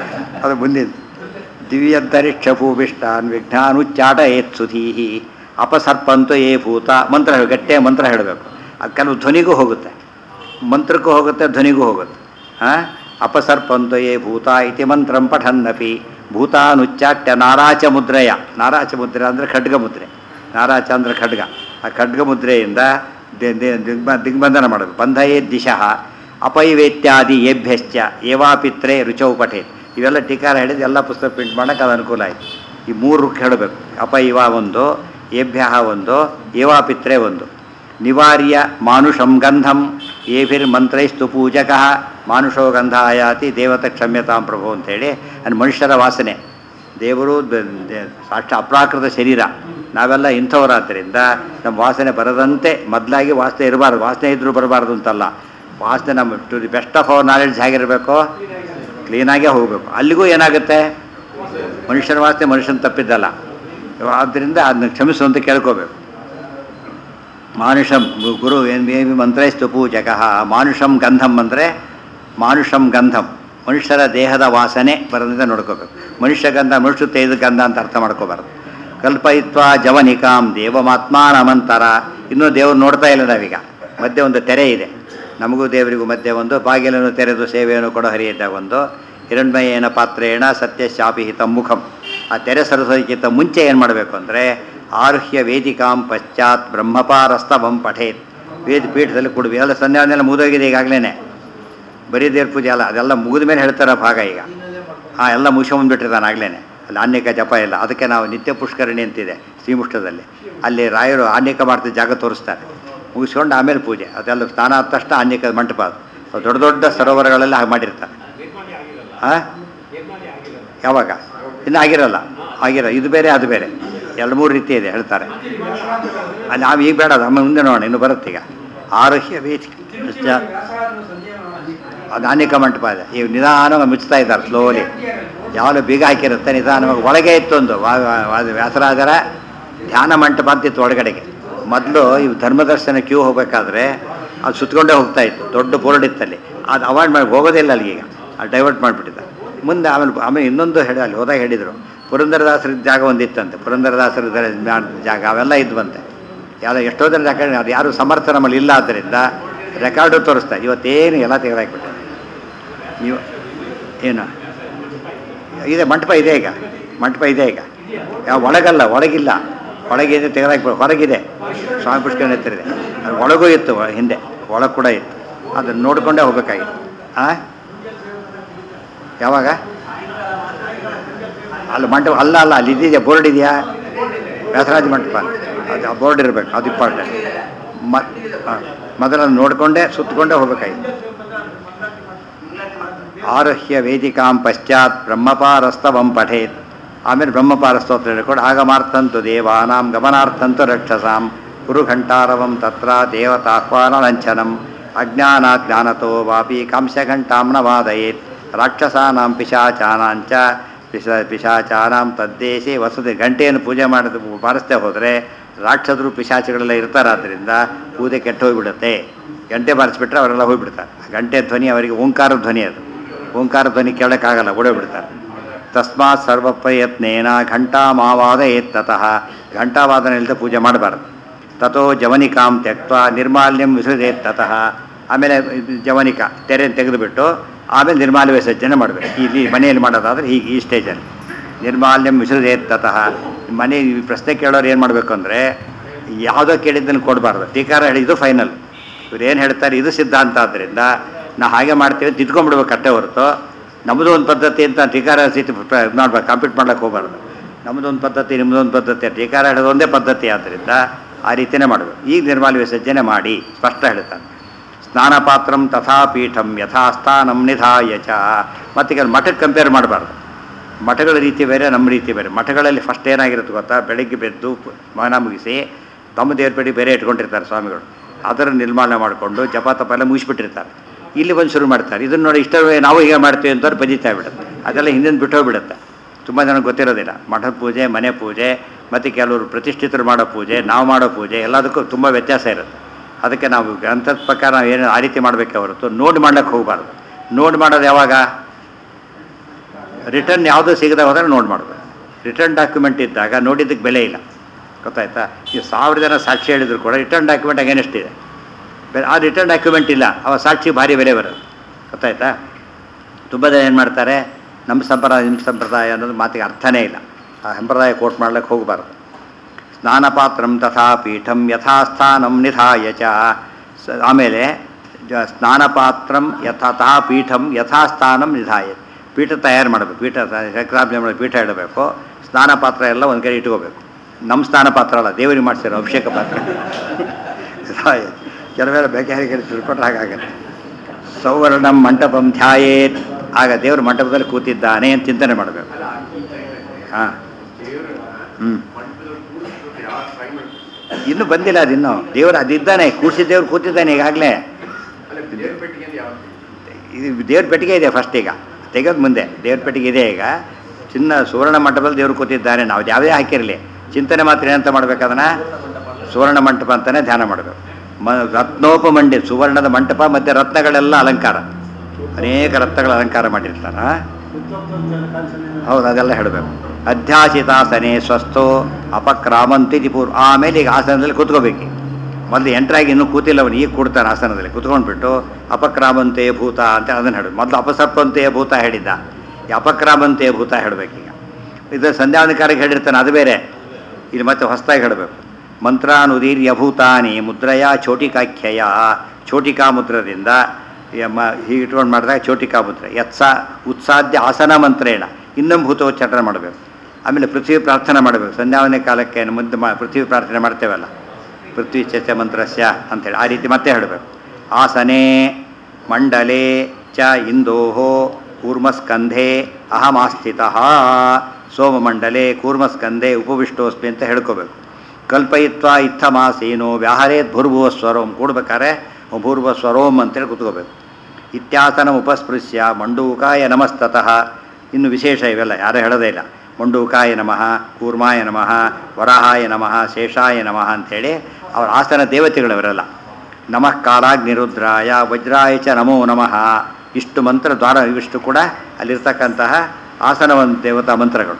ಅದು ಮುಂದಿನ ದಿವ್ಯಂತರಿಕ್ಷ ಭೂಮಿಷ್ಟಾನ್ ವಿಘ್ನಾನುಚ್ಚಾಟಯೇತ್ ಸುಧೀಹಿ ಅಪಸರ್ಪಂತು ಏ ಭೂತ ಮಂತ್ರ ಗಟ್ಟೆ ಮಂತ್ರ ಹೇಳಬೇಕು. ಅದು ಕೆಲವು ಧ್ವನಿಗೂ ಹೋಗುತ್ತೆ, ಮಂತ್ರಕ್ಕೂ ಹೋಗುತ್ತೆ, ಧ್ವನಿಗೂ ಹೋಗುತ್ತೆ. ಅಪಸರ್ಪಂತು ಏ ಭೂತ ಇತಿ ಮಂತ್ರಂ ಪಠನ್ನಪಿ ಭೂತಾನುಚ್ಚಾಟ್ಯ ನಾರಾಚ ಮುದ್ರೆಯ. ನಾರಾಚ ಮುದ್ರೆ ಅಂದರೆ ಖಡ್ಗ ಮುದ್ರೆ. ನಾರಾಚ ಅಂದರೆ ಖಡ್ಗ. ಆ ಖಡ್ಗ ಮುದ್ರೆಯಿಂದ ದಿಗ್ಬಂಧನ ಮಾಡೋದು. ಬಂಧಯೇ ದಿಶಃ ಅಪೈವೇತ್ಯಾದಿ ಏಭ್ಯಶ್ಚ ಏವಾಪಿತ್ರೆ ರುಚೌ ಪಠೇತ್. ಇವೆಲ್ಲ ಟೀಕಾರ ಹೇಳಿದ್ದು ಎಲ್ಲ ಪುಸ್ತಕ ಪ್ರಿಂಟ್ ಮಾಡೋಕ್ಕೆ ಅದು ಅನುಕೂಲ ಆಯಿತು. ಈ ಮೂರು ಹೇಳಬೇಕು. ಅಪೈವ ಒಂದು, ಏಭ್ಯ ಒಂದು, ಏವಾಪಿತ್ರೆ ಒಂದು. ನಿವಾರ್ಯ ಮಾನುಷಂ ಗಂಧಂ ಏಭಿರ್ಮಂತ್ರೈಸ್ತು ಪೂಜಕಃ ಮಾನುಷೋ ಗಂಧ ಆಯಾತಿ ದೇವತ ಕ್ಷಮ್ಯತಾಂ ಪ್ರಭು ಅಂತೇಳಿ. ಅದು ಮನುಷ್ಯರ ವಾಸನೆ. ದೇವರು ಸಾಕ್ಷಾತ್ ಅಪ್ರಾಕೃತ ಶರೀರ. ನಾವೆಲ್ಲ ಇಂಥವರಾದ್ದರಿಂದ ನಮ್ಮ ವಾಸನೆ ಬರದಂತೆ ಮೊದಲಾಗಿ ವಾಸನೆ ಇರಬಾರ್ದು. ವಾಸನೆ ಇದ್ದರೂ ಬರಬಾರ್ದು ಅಂತಲ್ಲ. ವಾಸನೆ ನಮ್ಮ to the best of our knowledge ಹೇಗಿರಬೇಕು, ಕ್ಲೀನಾಗೇ ಹೋಗಬೇಕು. ಅಲ್ಲಿಗೂ ಏನಾಗುತ್ತೆ, ಮನುಷ್ಯನ ವಾಸನೆ ಮನುಷ್ಯನ ತಪ್ಪಿದ್ದಲ್ಲ. ಆದ್ದರಿಂದ ಅದನ್ನ ಕ್ಷಮಿಸುವಂತ ಕೇಳ್ಕೋಬೇಕು. ಮಾನುಷಂ ಗುರು ಮಂತ್ರೈಸ್ತು ಪೂಜಕಃ. ಮಾನುಷಂ ಗಂಧಂ ಅಂದರೆ ಮಾನುಷಂ ಗಂಧಂ ಮನುಷ್ಯರ ದೇಹದ ವಾಸನೆ ಬರೋದ್ರಿಂದ ನೋಡ್ಕೋಬೇಕು. ಮನುಷ್ಯ ಗಂಧ ಮನುಷ್ಯ ತೇಜದ ಗಂಧ ಅಂತ ಅರ್ಥ ಮಾಡ್ಕೋಬಾರ್ದು. ಕಲ್ಪಯಿತ್ವ ಜವನಿಕಾಂ ದೇವಮಾತ್ಮಾನಮಂತರ. ಇನ್ನೂ ದೇವರು ನೋಡ್ತಾ ಇಲ್ಲ ನಾವೀಗ. ಮಧ್ಯೆ ಒಂದು ತೆರೆ ಇದೆ, ನಮಗೂ ದೇವರಿಗೂ ಮಧ್ಯೆ ಒಂದು. ಬಾಗಿಲನ್ನು ತೆರೆದು ಸೇವೆಯನ್ನು ಕೊಡೋ ಹರಿಯಿದ್ದಾಗ ಒಂದು. ಹಿರಣ್ಮಯೇನ ಪಾತ್ರೇಣ ಸತ್ಯ ಶಾಪಿಹಿತ ಮುಖಂ. ಆ ತೆರೆ ಸರಸೋದಕ್ಕಿಂತ ಮುಂಚೆ ಏನು ಮಾಡಬೇಕು ಅಂದರೆ ಆರುಹ್ಯ ವೇದಿಕಾಂ ಪಶ್ಚಾತ್ ಬ್ರಹ್ಮಪಾರಸ್ತವಂ ಪಠೇತ್. ವೇದ ಪೀಠದಲ್ಲಿ ಕೊಡುವೆ. ಎಲ್ಲ ಸಂಧ್ಯಾವನ್ನೆಲ್ಲ ಮುಗಿದೋಗಿದೆ ಈಗಾಗಲೇ. ಬರೀ ದೇವ್ರ ಪೂಜೆ ಅಲ್ಲ, ಅದೆಲ್ಲ ಮುಗಿದ ಮೇಲೆ ಹೇಳ್ತಾರೋ ಭಾಗ ಈಗ. ಎಲ್ಲ ಮುಗಿಸ್ಕೊಂಡ್ಬಿಟ್ಟಿರ್ತಾನೆ ಆಗಲೇ. ಅಲ್ಲಿ ಆನ್ಯಕ ಜಪ ಇಲ್ಲ. ಅದಕ್ಕೆ ನಾವು ನಿತ್ಯ ಪುಷ್ಕರಣಿ ಅಂತಿದೆ ಶ್ರೀಮುಷ್ಟದಲ್ಲಿ. ಅಲ್ಲಿ ರಾಯರು ಆನ್ಯಕ ಮಾಡ್ತಿದ್ದ ಜಾಗ ತೋರಿಸ್ತಾರೆ. ಮುಗಿಸ್ಕೊಂಡು ಆಮೇಲೆ ಪೂಜೆ. ಅದೆಲ್ಲ ಸ್ನಾನ ಆದ ತಕ್ಷಣ ಆನ್ಯಕ ಮಂಟಪ. ಅದು ದೊಡ್ಡ ದೊಡ್ಡ ಸರೋವರಗಳೆಲ್ಲ ಹಾಗೆ ಮಾಡಿರ್ತಾರೆ. ಯಾವಾಗ ಇನ್ನು ಆಗಿರಲ್ಲ. ಇದು ಬೇರೆ ಅದು ಬೇರೆ, ಎರಡು ಮೂರು ರೀತಿ ಇದೆ ಹೇಳ್ತಾರೆ. ನಾವು ಈಗ ಬೇಡ, ನಮ್ಮ ಮುಂದೆ ನೋಡೋಣ, ಇನ್ನು ಬರುತ್ತೆ ಈಗ. ಆರುಹ್ಯ ವೇದಿಕೆ ಅದು ಅನೇಕ ಮಂಟಪ ಇದೆ. ಈಗ ನಿಧಾನವಾಗಿ ಮುಚ್ತಾ ಇದ್ದಾರೆ ಸ್ಲೋಲಿ. ಯಾವಾಗ ಬೀಗ ಹಾಕಿರುತ್ತೆ ನಿಧಾನವಾಗಿ. ಒಳಗೆ ಇತ್ತು ಒಂದು ವ್ಯಾಸರಾಜರ ಧ್ಯಾನ ಮಂಟಪ ಅಂತಿತ್ತು ಒಳಗಡೆಗೆ. ಮೊದಲು ಇವು ಧರ್ಮದರ್ಶನ ಕ್ಯೂ ಹೋಗಬೇಕಾದ್ರೆ ಅದು ಸುತ್ತಕೊಂಡೇ ಹೋಗ್ತಾ ಇತ್ತು. ದೊಡ್ಡ ಬೋರ್ಡ್ ಇತ್ತಲ್ಲಿ. ಅದು ಅವಾಯ್ಡ್ ಮಾಡಿ ಹೋಗೋದಿಲ್ಲ ಅಲ್ಲಿಗೆ. ಈಗ ಅದು ಡೈವರ್ಟ್ ಮಾಡಿಬಿಟ್ಟಿದ್ದ. ಮುಂದೆ ಆಮೇಲೆ ಇನ್ನೊಂದು ಅಲ್ಲಿ ಹೋದಾಗ ಹೇಳಿದರು, ಪುರಂದರದಾಸರ ಜಾಗ ಒಂದಿತ್ತಂತೆ. ಪುರಂದರದಾಸರ ಜಾಗ ಅವೆಲ್ಲ ಇದ್ವಂತೆ. ಎಷ್ಟೋ ಜನ ರೆಕಾರ್ಡ್, ಅದು ಯಾರು ಸಮರ್ಥ ನಮ್ಮಲ್ಲಿ ಇಲ್ಲ. ಆದ್ದರಿಂದ ರೆಕಾರ್ಡು ತೋರಿಸ್ತಾ ಇವತ್ತೇನು ಎಲ್ಲ ತೆಗೆದಾಕ್ಬಿಟ್ಟೆ. ನೀವು ಏನು ಇದೆ ಮಂಟಪ ಇದೆ ಈಗ. ಮಂಟಪ ಇದೆ ಈಗ. ಯಾವ ಒಳಗಲ್ಲ, ಒಳಗಿಲ್ಲ. ಒಳಗಿದೆ ತೆಗೆದಾಕ್ಬಿಟ್ಟು ಹೊರಗಿದೆ. ಸ್ವಾಮಿ ಪುಷ್ಕರ ಎತ್ತರಿದೆ. ಅದು ಒಳಗೂ ಇತ್ತು, ಹಿಂದೆ ಒಳಗೆ ಕೂಡ ಇತ್ತು. ಅದನ್ನು ನೋಡಿಕೊಂಡೇ ಹೋಗ್ಬೇಕಾಗಿತ್ತು. ಯಾವಾಗ ಅಲ್ಲಿ ಮಂಟಪ ಅಲ್ಲ ಅಲ್ಲಿ ಇದೆಯಾ, ಬೋರ್ಡ್ ಇದೆಯಾ, ವ್ಯಾಸರಾಜ ಮಂಟಪ. ಅದು ಆ ಬೋರ್ಡ್ ಇರಬೇಕು, ಅದು ಇಂಪಾರ್ಟೆಂಟ್. ಮೊದಲನ್ನು ನೋಡಿಕೊಂಡೇ ಸುತ್ತಕೊಂಡೇ ಹೋಗ್ಬೇಕಾಗಿತ್ತು. ಆರುಹ್ಯ ವೇದಿಕಾಂ ಪಶ್ಚಾತ್ ಬ್ರಹ್ಮಪಾರಸ್ತವಂ ಪಠೇತ್. ಆಮೇಲೆ ಬ್ರಹ್ಮಪಾರಸ್ತೋತ್ರ ಹೇಳ್ಕೊಂಡು ಆಗಮಾರ್ಥಂತು ದೇವಾನಾಂ ಗಮನಾರ್ಥಂತು ರಕ್ಷಸಾಂ ಗುರುಘಂಟಾರವಂ ತತ್ರ ದೇವತಾಹ್ವಾನ ಲಂಚನಂ ಅಜ್ಞಾನಾತ್ ಜ್ಞಾನತೋ ವಾಪಿ ಕಾಂಸ್ಯಘಂಟಾಂನ ವಾದಯೇತ್ ರಾಕ್ಷಸಾನಾಂ ಪಿಶಾಚಾನಾಂಚ ಪಿಶಾಚಾನಾಂ ತದ್ದೇಶಿ ವಸತಿ. ಗಂಟೆಯನ್ನು ಪೂಜೆ ಮಾಡಿಸ್ತೇ ಹೋದರೆ ರಾಕ್ಷಸರು ಪಿಶಾಚಿಗಳೆಲ್ಲ ಇರ್ತಾರಾದ್ದರಿಂದ ಪೂಜೆ ಕೆಟ್ಟು ಹೋಗಿಬಿಡುತ್ತೆ. ಗಂಟೆ ಬಾರಿಸ್ಬಿಟ್ರೆ ಅವರೆಲ್ಲ ಹೋಗಿಬಿಡ್ತಾರೆ. ಗಂಟೆ ಧ್ವನಿ ಅವರಿಗೆ ಓಂಕಾರ ಧ್ವನಿ. ಅದು ಓಂಕಾರ ಧ್ವನಿ ಕೇಳೋಕ್ಕಾಗಲ್ಲ, ಓಡೋಗ್ಬಿಡ್ತಾರೆ. ತಸ್ಮಾತ್ ಸರ್ವ ಪ್ರಯತ್ನೇನ ಘಂಟಾಮಾವಾದ ಎತ್ತತಃ. ಘಂಟಾವಾದನ ಇಲ್ಲದೆ ಪೂಜೆ ಮಾಡಬಾರ್ದು. ತಥೋ ಜವನಿಕಾಂ ತ್ಯಕ್ತ ನಿರ್ಮಾಲ್ಯಂ ವಿಸರ್ಜೇತ್ತತಃ. ಆಮೇಲೆ ಜವನಿಕಾ ತೆರೆ ತೆಗೆದುಬಿಟ್ಟು ಆಮೇಲೆ ನಿರ್ಮಾಲ್ಯ ವಿಸರ್ಜನೆ ಮಾಡಬೇಕು. ಇಲ್ಲಿ ಮನೆಯಲ್ಲಿ ಮಾಡೋದಾದ್ರೆ ಹೀಗೆ ಈ ಸ್ಟೇಜಲ್ಲಿ ನಿರ್ಮಾಲ್ಯಂ ವಿಸರ್ಜೇತ್ತತಃ. ಮನೆ ಪ್ರಶ್ನೆ ಕೇಳೋರು ಏನು ಮಾಡಬೇಕು ಅಂದರೆ ಯಾವುದೋ ಕೇಳಿದ್ದನ್ನು ಕೊಡಬಾರ್ದು. ಟೀಕಾರ ಹೇಳಿದ್ದು ಫೈನಲ್. ಇವ್ರು ಏನು ಹೇಳ್ತಾರೆ ಇದು ಸಿದ್ಧಾಂತ. ಆದ್ದರಿಂದ ನಾವು ಹಾಗೆ ಮಾಡ್ತೀವಿ ತಿದ್ಕೊಂಡ್ಬಿಡ್ಬೇಕು ಅಷ್ಟೇ ಹೊರತು ನಮ್ಮದು ಒಂದು ಪದ್ಧತಿ ಅಂತ ಟೀಕಾರ ಸೀಟ್ ಮಾಡ್ಬೇಕು, ಕಂಪ್ಲೀಟ್ ಮಾಡ್ಲಿಕ್ಕೆ ಹೋಗಬಾರ್ದು. ನಮ್ಮದೊಂದು ಪದ್ಧತಿ ನಿಮ್ಮದೊಂದು ಪದ್ಧತಿ, ಟೀಕಾರ ಹೇಳೋದು ಒಂದೇ ಪದ್ಧತಿ. ಆದ್ದರಿಂದ ಆ ರೀತಿಯೇ ಮಾಡಬೇಕು. ಈಗ ನಿರ್ಮಾಲ್ಯ ವಿಸರ್ಜನೆ ಮಾಡಿ ಸ್ಪಷ್ಟ ಹೇಳ್ತಾನೆ. ಸ್ನಾನ ಪಾತ್ರಂ ತಥಾ ಪೀಠಂ ಯಥಾಸ್ಥಾನಂ ನಿಧಾಯ ಚ. ಮತ್ತೀಗ ಮಠಕ್ಕೆ ಕಂಪೇರ್ ಮಾಡಬಾರ್ದು. ಮಠಗಳ ರೀತಿ ಬೇರೆ, ನಮ್ಮ ರೀತಿ ಬೇರೆ. ಮಠಗಳಲ್ಲಿ ಫಸ್ಟ್ ಏನಾಗಿರುತ್ತೆ ಗೊತ್ತಾ, ಬೆಳಗ್ಗೆ ಬೆದ್ದು ಮನ ಮುಗಿಸಿ ತಮ್ಮ ದೇವ್ರ ಪೇಡಿ ಬೇರೆ ಇಟ್ಕೊಂಡಿರ್ತಾರೆ ಸ್ವಾಮಿಗಳು. ಅದರ ನಿರ್ಮಾಣ ಮಾಡಿಕೊಂಡು ಜಪ ತಪ ಎಲ್ಲ ಮುಗಿಸ್ಬಿಟ್ಟಿರ್ತಾರೆ. ಇಲ್ಲಿ ಬಂದು ಶುರು ಮಾಡ್ತಾರೆ. ಇದನ್ನು ನೋಡಿ ಇಷ್ಟವೇ ನಾವು ಹೀಗೆ ಮಾಡ್ತೀವಿ ಅಂತವ್ರು ಬದೀತಾ ಬಿಡುತ್ತೆ. ಅದೆಲ್ಲ ಹಿಂದಿನ ಬಿಟ್ಟು ಹೋಗ್ಬಿಡುತ್ತೆ. ತುಂಬ ಜನಕ್ಕೆ ಗೊತ್ತಿರೋದಿಲ್ಲ. ಮಠದ ಪೂಜೆ, ಮನೆ ಪೂಜೆ ಮತ್ತು ಕೆಲವರು ಪ್ರತಿಷ್ಠಿತರು ಮಾಡೋ ಪೂಜೆ, ನಾವು ಮಾಡೋ ಪೂಜೆ ಎಲ್ಲದಕ್ಕೂ ತುಂಬ ವ್ಯತ್ಯಾಸ ಇರುತ್ತೆ. ಅದಕ್ಕೆ ನಾವು ಗ್ರಂಥದ ಪ್ರಕಾರ ನಾವು ಏನು ಆ ರೀತಿ ಮಾಡಬೇಕೆ ಹೊರತು ನೋಡಿ ಮಾಡ್ಲಿಕ್ಕೆ ಹೋಗಬಾರ್ದು. ನೋಡಿ ಮಾಡೋದು ಯಾವಾಗ ರಿಟರ್ನ್ ಯಾವುದೂ ಸಿಗದೆ ಹೋದರೆ ನೋಟ್ ಮಾಡಬೇಕು. ರಿಟರ್ನ್ ಡಾಕ್ಯುಮೆಂಟ್ ಇದ್ದಾಗ ನೋಡಿದ್ದಕ್ಕೆ ಬೆಲೆ ಇಲ್ಲ, ಗೊತ್ತಾಯ್ತಾ? ಈ 1000 ಜನ ಸಾಕ್ಷಿ ಹೇಳಿದ್ರು ಕೂಡ ರಿಟರ್ನ್ ಡಾಕ್ಯುಮೆಂಟ್ ಅಗೇನೆಷ್ಟಿದೆ, ಆ ರಿಟರ್ನ್ ಡಾಕ್ಯುಮೆಂಟ್ ಇಲ್ಲ, ಅವ ಸಾಕ್ಷಿ ಭಾರಿ ಬೆಲೆ ಬರೋದು, ಗೊತ್ತಾಯ್ತಾ? ತುಂಬ ಜನ ಏನು ಮಾಡ್ತಾರೆ, ನಮ್ಮ ಸಂಪ್ರದಾಯ ನಿಮ್ಮ ಸಂಪ್ರದಾಯ ಅನ್ನೋದು ಮಾತಿಗೆ ಅರ್ಥನೇ ಇಲ್ಲ. ಆ ಸಂಪ್ರದಾಯ ಕೋಟ್ ಮಾಡ್ಲಿಕ್ಕೆ ಹೋಗಬಾರ್ದು. ಸ್ನಾನಪಾತ್ರಂ ತಥಾ ಪೀಠಂ ಯಥಾಸ್ಥಾನಂ ನಿಧಾಯ ಚ. ಆಮೇಲೆ ಸ್ನಾನಪಾತ್ರಂ ಯಥಾ ಪೀಠಂ ಯಥಾಸ್ಥಾನಂ ನಿಧಾಯ. ಪೀಠ ತಯಾರು ಮಾಡಬೇಕು, ಪೀಠ ಪೀಠ ಇಡಬೇಕು, ಸ್ನಾನ ಪಾತ್ರ ಎಲ್ಲ ಒಂದು ಕಡೆ ಇಟ್ಕೋಬೇಕು. ನಮ್ಮ ಸ್ನಾನ ಪಾತ್ರ ಅಲ್ಲ, ದೇವರಿಗೆ ಮಾಡಿಸಿರೋ ಅಭಿಷೇಕ ಪಾತ್ರ. ಕೆಲವೆಲ್ಲ ಬೇಕಾಗಿ ತಿಳ್ಕೊಂಡ್ರೆ ಹಾಗಾಗತ್ತೆ. ಸೌವರ್ಣಂ ಮಂಟಪಂ ಧ್ಯಾಯೇತ್, ಆಗ ದೇವರು ಮಂಟಪದಲ್ಲಿ ಕೂತಿದ್ದಾನೆ ಅಂತ ಚಿಂತನೆ ಮಾಡಬೇಕು. ಹಾಂ, ಇನ್ನೂ ಬಂದಿಲ್ಲ ಅದಿನ್ನೂ. ದೇವರು ಅದಿದ್ದಾನೆ, ಕೂಡಿಸಿ ದೇವ್ರು ಕೂತಿದ್ದಾನೆ ಈಗಾಗಲೇ. ಇದು ದೇವ್ರ ಪೆಟ್ಟಿಗೆ ಇದೆ ಫಸ್ಟ್, ಈಗ ತೆಗೆದು ಮುಂದೆ ದೇವ್ರ ಪೆಟ್ಟಿಗೆ ಇದೆ. ಈಗ ಸುವರ್ಣ ಮಂಟಪದಲ್ಲಿ ದೇವ್ರು ಕೂತಿದ್ದಾನೆ. ನಾವು ಯಾವುದೇ ಹಾಕಿರಲಿ ಚಿಂತನೆ ಮಾತ್ರ ಏನಂತ ಮಾಡ್ಬೇಕು, ಅದನ್ನು ಸುವರ್ಣ ಮಂಟಪ ಅಂತಲೇ ಧ್ಯಾನ ಮಾಡಬೇಕು. ರತ್ನೋಪಮಂಡಿ, ಸುವರ್ಣದ ಮಂಟಪ, ಮತ್ತು ರತ್ನಗಳೆಲ್ಲ ಅಲಂಕಾರ, ಅನೇಕ ರತ್ನಗಳ ಅಲಂಕಾರ ಮಾಡಿರ್ತಾರ. ಹೌದು, ಅದೆಲ್ಲ ಹೇಳಬೇಕು. ಅಧ್ಯಾಸಿತಾಸನೆ ಸ್ವಸ್ಥೋ ಅಪಕ್ರಾಮಂತಿ ಪೂರ್ವ. ಆಮೇಲೆ ಈಗ ಆಸನದಲ್ಲಿ ಕೂತ್ಕೋಬೇಕು. ಮೊದಲು ಎಂಟ್ರಾಗಿ ಇನ್ನೂ ಕೂತಿಲ್ಲ ಅವನು, ಈಗ ಕೂಡ್ತಾನೆ ಆಸನದಲ್ಲಿ ಕೂತ್ಕೊಂಡ್ಬಿಟ್ಟು ಅಪಕ್ರಾಮಂತೆಯ ಭೂತ ಅಂತ ಅದನ್ನು ಹೇಳೋದು. ಮೊದಲು ಅಪಸರ್ಪಂತೆಯ ಭೂತ ಹೇಳಿದ್ದ, ಈ ಅಪಕ್ರಾಮಂತೆಯ ಭೂತ ಹೇಳಬೇಕೀಗ. ಇದು ಸಂಧ್ಯಾವನಕಾರಕ್ಕೆ ಹೇಳಿರ್ತಾನೆ, ಅದು ಬೇರೆ. ಇದು ಮತ್ತೆ ಹೊಸದಾಗಿ ಹೇಳಬೇಕು. ಮಂತ್ರಾನುದೀರ್ಯ ಭೂತಾನಿ ಮುದ್ರಯ ಚೋಟಿಕಾಖ್ಯಯ. ಚೋಟಿಕಾ ಮುದ್ರದಿಂದ ಹೀಗೆ ಇಟ್ಕೊಂಡು ಮಾಡಿದಾಗ ಚೋಟಿಕಾ ಮುದ್ರೆ. ಉತ್ಸಾದ್ಯ ಆಸನ ಮಂತ್ರೇಣ ಇನ್ನೊಂದು ಭೂತೋಚ್ಚಾಟನೆ ಮಾಡಬೇಕು. ಆಮೇಲೆ ಪೃಥ್ವಿ ಪ್ರಾರ್ಥನೆ ಮಾಡಬೇಕು. ಸಂಧ್ಯಾವನೆ ಕಾಲಕ್ಕೆ ಮುಂದೆ ಪೃಥ್ವಿ ಪ್ರಾರ್ಥನೆ ಮಾಡ್ತೇವಲ್ಲ, ಪೃಥ್ವಿ ಚ ಮಂತ್ರಸ್ಯ ಅಂಥೇಳಿ ಆ ರೀತಿ ಮತ್ತೆ ಹೇಳಬೇಕು. ಆಸನೆ ಮಂಡಲೆ ಚ ಇಂದೋಹೋ ಕೂರ್ಮಸ್ಕಂಧೆ ಅಹಮಾಸ್ಥಿತಃ. ಸೋಮಮಂಡಲೆ ಕೂರ್ಮಸ್ಕಂಧೆ ಉಪವಿಷ್ಟೋಸ್ಮಿ ಅಂತ ಹೇಳ್ಕೋಬೇಕು. ಕಲ್ಪಯಿತ್ವ ಇತ್ತಮಾಸೀನೋ ವ್ಯಾಹರೇತ್ ಭೂರ್ಭುವ ಸ್ವರೋಂ. ಕೂಡ್ಬೇಕಾದ್ರೆ ಭೂರ್ಭುವ ಸ್ವರೋಂ ಅಂತೇಳಿ ಕೂತ್ಕೋಬೇಕು. ಇತ್ಯಾಸನ ಉಪಸ್ಪೃಶ್ಯ ಮಂಡೂಕಾಯ ನಮಸ್ತತಃ. ಇನ್ನು ವಿಶೇಷ ಇವೆಲ್ಲ ಯಾರೂ ಹೇಳೋದೇ ಇಲ್ಲ. ಮಂಡೂಕಾಯ ನಮಃ, ಕೂರ್ಮಾಯ ನಮಃ, ವರಾಹಾಯ ನಮಃ, ಶೇಷಾಯ ನಮಃ ಅಂಥೇಳಿ ಅವರ ಆಸನ ದೇವತೆಗಳವರೆಲ್ಲ. ನಮಃ ಕಾಲಾಗ್ನಿರುದ್ರಾಯ ವಜ್ರಾಯ ಚ ನಮೋ ನಮಃ. ಇಷ್ಟು ಮಂತ್ರ ದ್ವಾರ, ಇವಿಷ್ಟು ಕೂಡ ಅಲ್ಲಿರ್ತಕ್ಕಂತಹ ಆಸನವಂತ ದೇವತಾ ಮಂತ್ರಗಳು.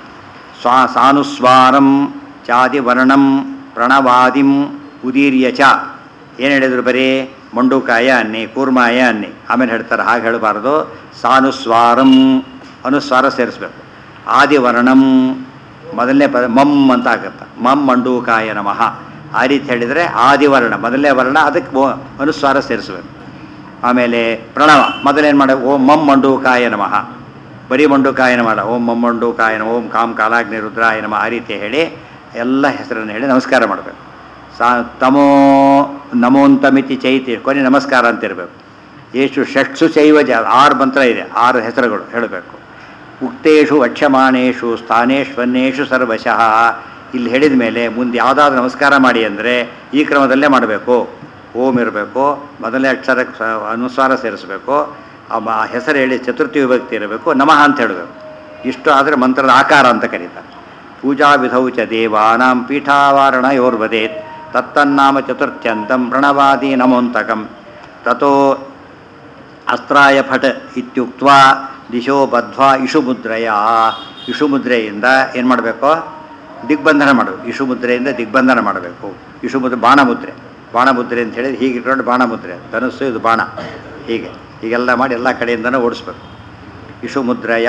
ಸಾನುಸ್ವಾರಂ ಚಾದಿವರ್ಣಂ ಪ್ರಣವಾದಿಂ ಉದೀರ್ಯ ಚ. ಏನು ಹೇಳಿದ್ರು, ಬರೀ ಮಂಡೂಕಾಯ ಅನ್ನಿ, ಕೂರ್ಮಾಯ ಅನ್ನಿ. ಆಮೇಲೆ ಹೇಳ್ತಾರೆ, ಹಾಗೆ ಹೇಳಬಾರ್ದು. ಸಾನುಸ್ವಾರಂ, ಅನುಸ್ವಾರ ಸೇರಿಸ್ಬೇಕು. ಆದಿವರ್ಣಂ ಮೊದಲನೇ ಪದ ಮಮ್ ಅಂತ ಆಗುತ್ತೆ. ಮಮ್ ಮಂಡೂಕಾಯ ನಮಃ ಆ ರೀತಿ ಹೇಳಿದರೆ ಆದಿವರ್ಣ ಮೊದಲನೇ ವರ್ಣ, ಅದಕ್ಕೆ ಅನುಸ್ವಾರ ಸೇರಿಸ್ಬೇಕು. ಆಮೇಲೆ ಪ್ರಣವ ಮೊದಲೇನು ಮಾಡ, ಓಂ ಮಮ್ ಮಂಡೂಕಾಯ ನಮಃ, ಬರೀ ಮಂಡೂಕಾಯ ನಮಃ, ಓಂ ಮಮ್ ಮಂಡೂಕಾಯ ನಮ, ಓಂ ಕಾಂ ಕಾಲಾಗ್ನಿ ರುದ್ರಾಯ ನಮಃ ಆ ರೀತಿ ಹೇಳಿ ಎಲ್ಲ ಹೆಸರನ್ನು ಹೇಳಿ ನಮಸ್ಕಾರ ಮಾಡಬೇಕು. ತಮೋ ನಮೋಂತಮಿತಿ ಚೈತಿ, ಕೊನೆ ನಮಸ್ಕಾರ ಅಂತಿರಬೇಕು. ಎಷ್ಟು ಷಟ್ಸು ಚೈವ 6 ಮಂತ್ರ ಇದೆ, 6 ಹೆಸರುಗಳು ಹೇಳಬೇಕು. ಉಕ್ತೇಶು ವಕ್ಷ್ಯಮಾಣೇಶು ಸ್ಥಾನೇಶ್ವನ್ನೇಶು ಸರ್ವಶಃ. ಇಲ್ಲಿ ಹೇಳಿದ ಮೇಲೆ ಮುಂದೆ ಯಾವುದಾದ್ರೂ ನಮಸ್ಕಾರ ಮಾಡಿ ಅಂದರೆ ಈ ಕ್ರಮದಲ್ಲೇ ಮಾಡಬೇಕು. ಓಂ ಇರಬೇಕು, ಮೊದಲನೇ ಅಕ್ಷರಕ್ಕೆ ಅನುಸ್ವಾರ ಸೇರಿಸಬೇಕು, ಆ ಹೆಸರು ಹೇಳಿ ಚತುರ್ಥಿ ವಿಭಕ್ತಿ ಇರಬೇಕು, ನಮಃ ಅಂತ ಹೇಳಬೇಕು. ಇಷ್ಟು ಆದರೆ ಮಂತ್ರದ ಆಕಾರ ಅಂತ ಕರೀತಾರೆ. ಪೂಜಾ ವಿಧೌ ಚ ದೇವಾನಾಂ ಪೀಠಾವಾರಣ ಯೋರ್ವದೇತ್ ತತ್ತನ್ನಾಮ ಚತುರ್ಥ್ಯಂತಂ ಪ್ರಣವಾದಿ ನಮೋಂತಕಂ. ತಥೋ ಅಸ್ತ್ರಾಯ ಫಟ್ ಇತ್ಯುಕ್ತ್ವಾ ದಿಶೋ ಬದ್ಧ್ವಾ ಇಷುಮುದ್ರೆಯ. ಇಷುಮುದ್ರೆಯಿಂದ ಏನು ಮಾಡಬೇಕು, ದಿಗ್ಬಂಧನ ಮಾಡಬೇಕು. ಇಷುಮುದ್ರೆಯಿಂದ ದಿಗ್ಬಂಧನ ಮಾಡಬೇಕು. ಇಷುಮುದ್ರೆ ಬಾಣಮುದ್ರೆ, ಬಾಣಮುದ್ರೆ ಅಂತ ಹೇಳಿದ್ರೆ ಹೀಗೆ ಇಟ್ಕೊಂಡು ಬಾಣಮುದ್ರೆ, ಧನುಸ್ಸು ಇದು ಬಾಣ, ಹೀಗೆಲ್ಲ ಮಾಡಿ ಎಲ್ಲ ಕಡೆಯಿಂದನೂ ಓಡಿಸ್ಬೇಕು. ಇಷುಮುದ್ರೆಯ.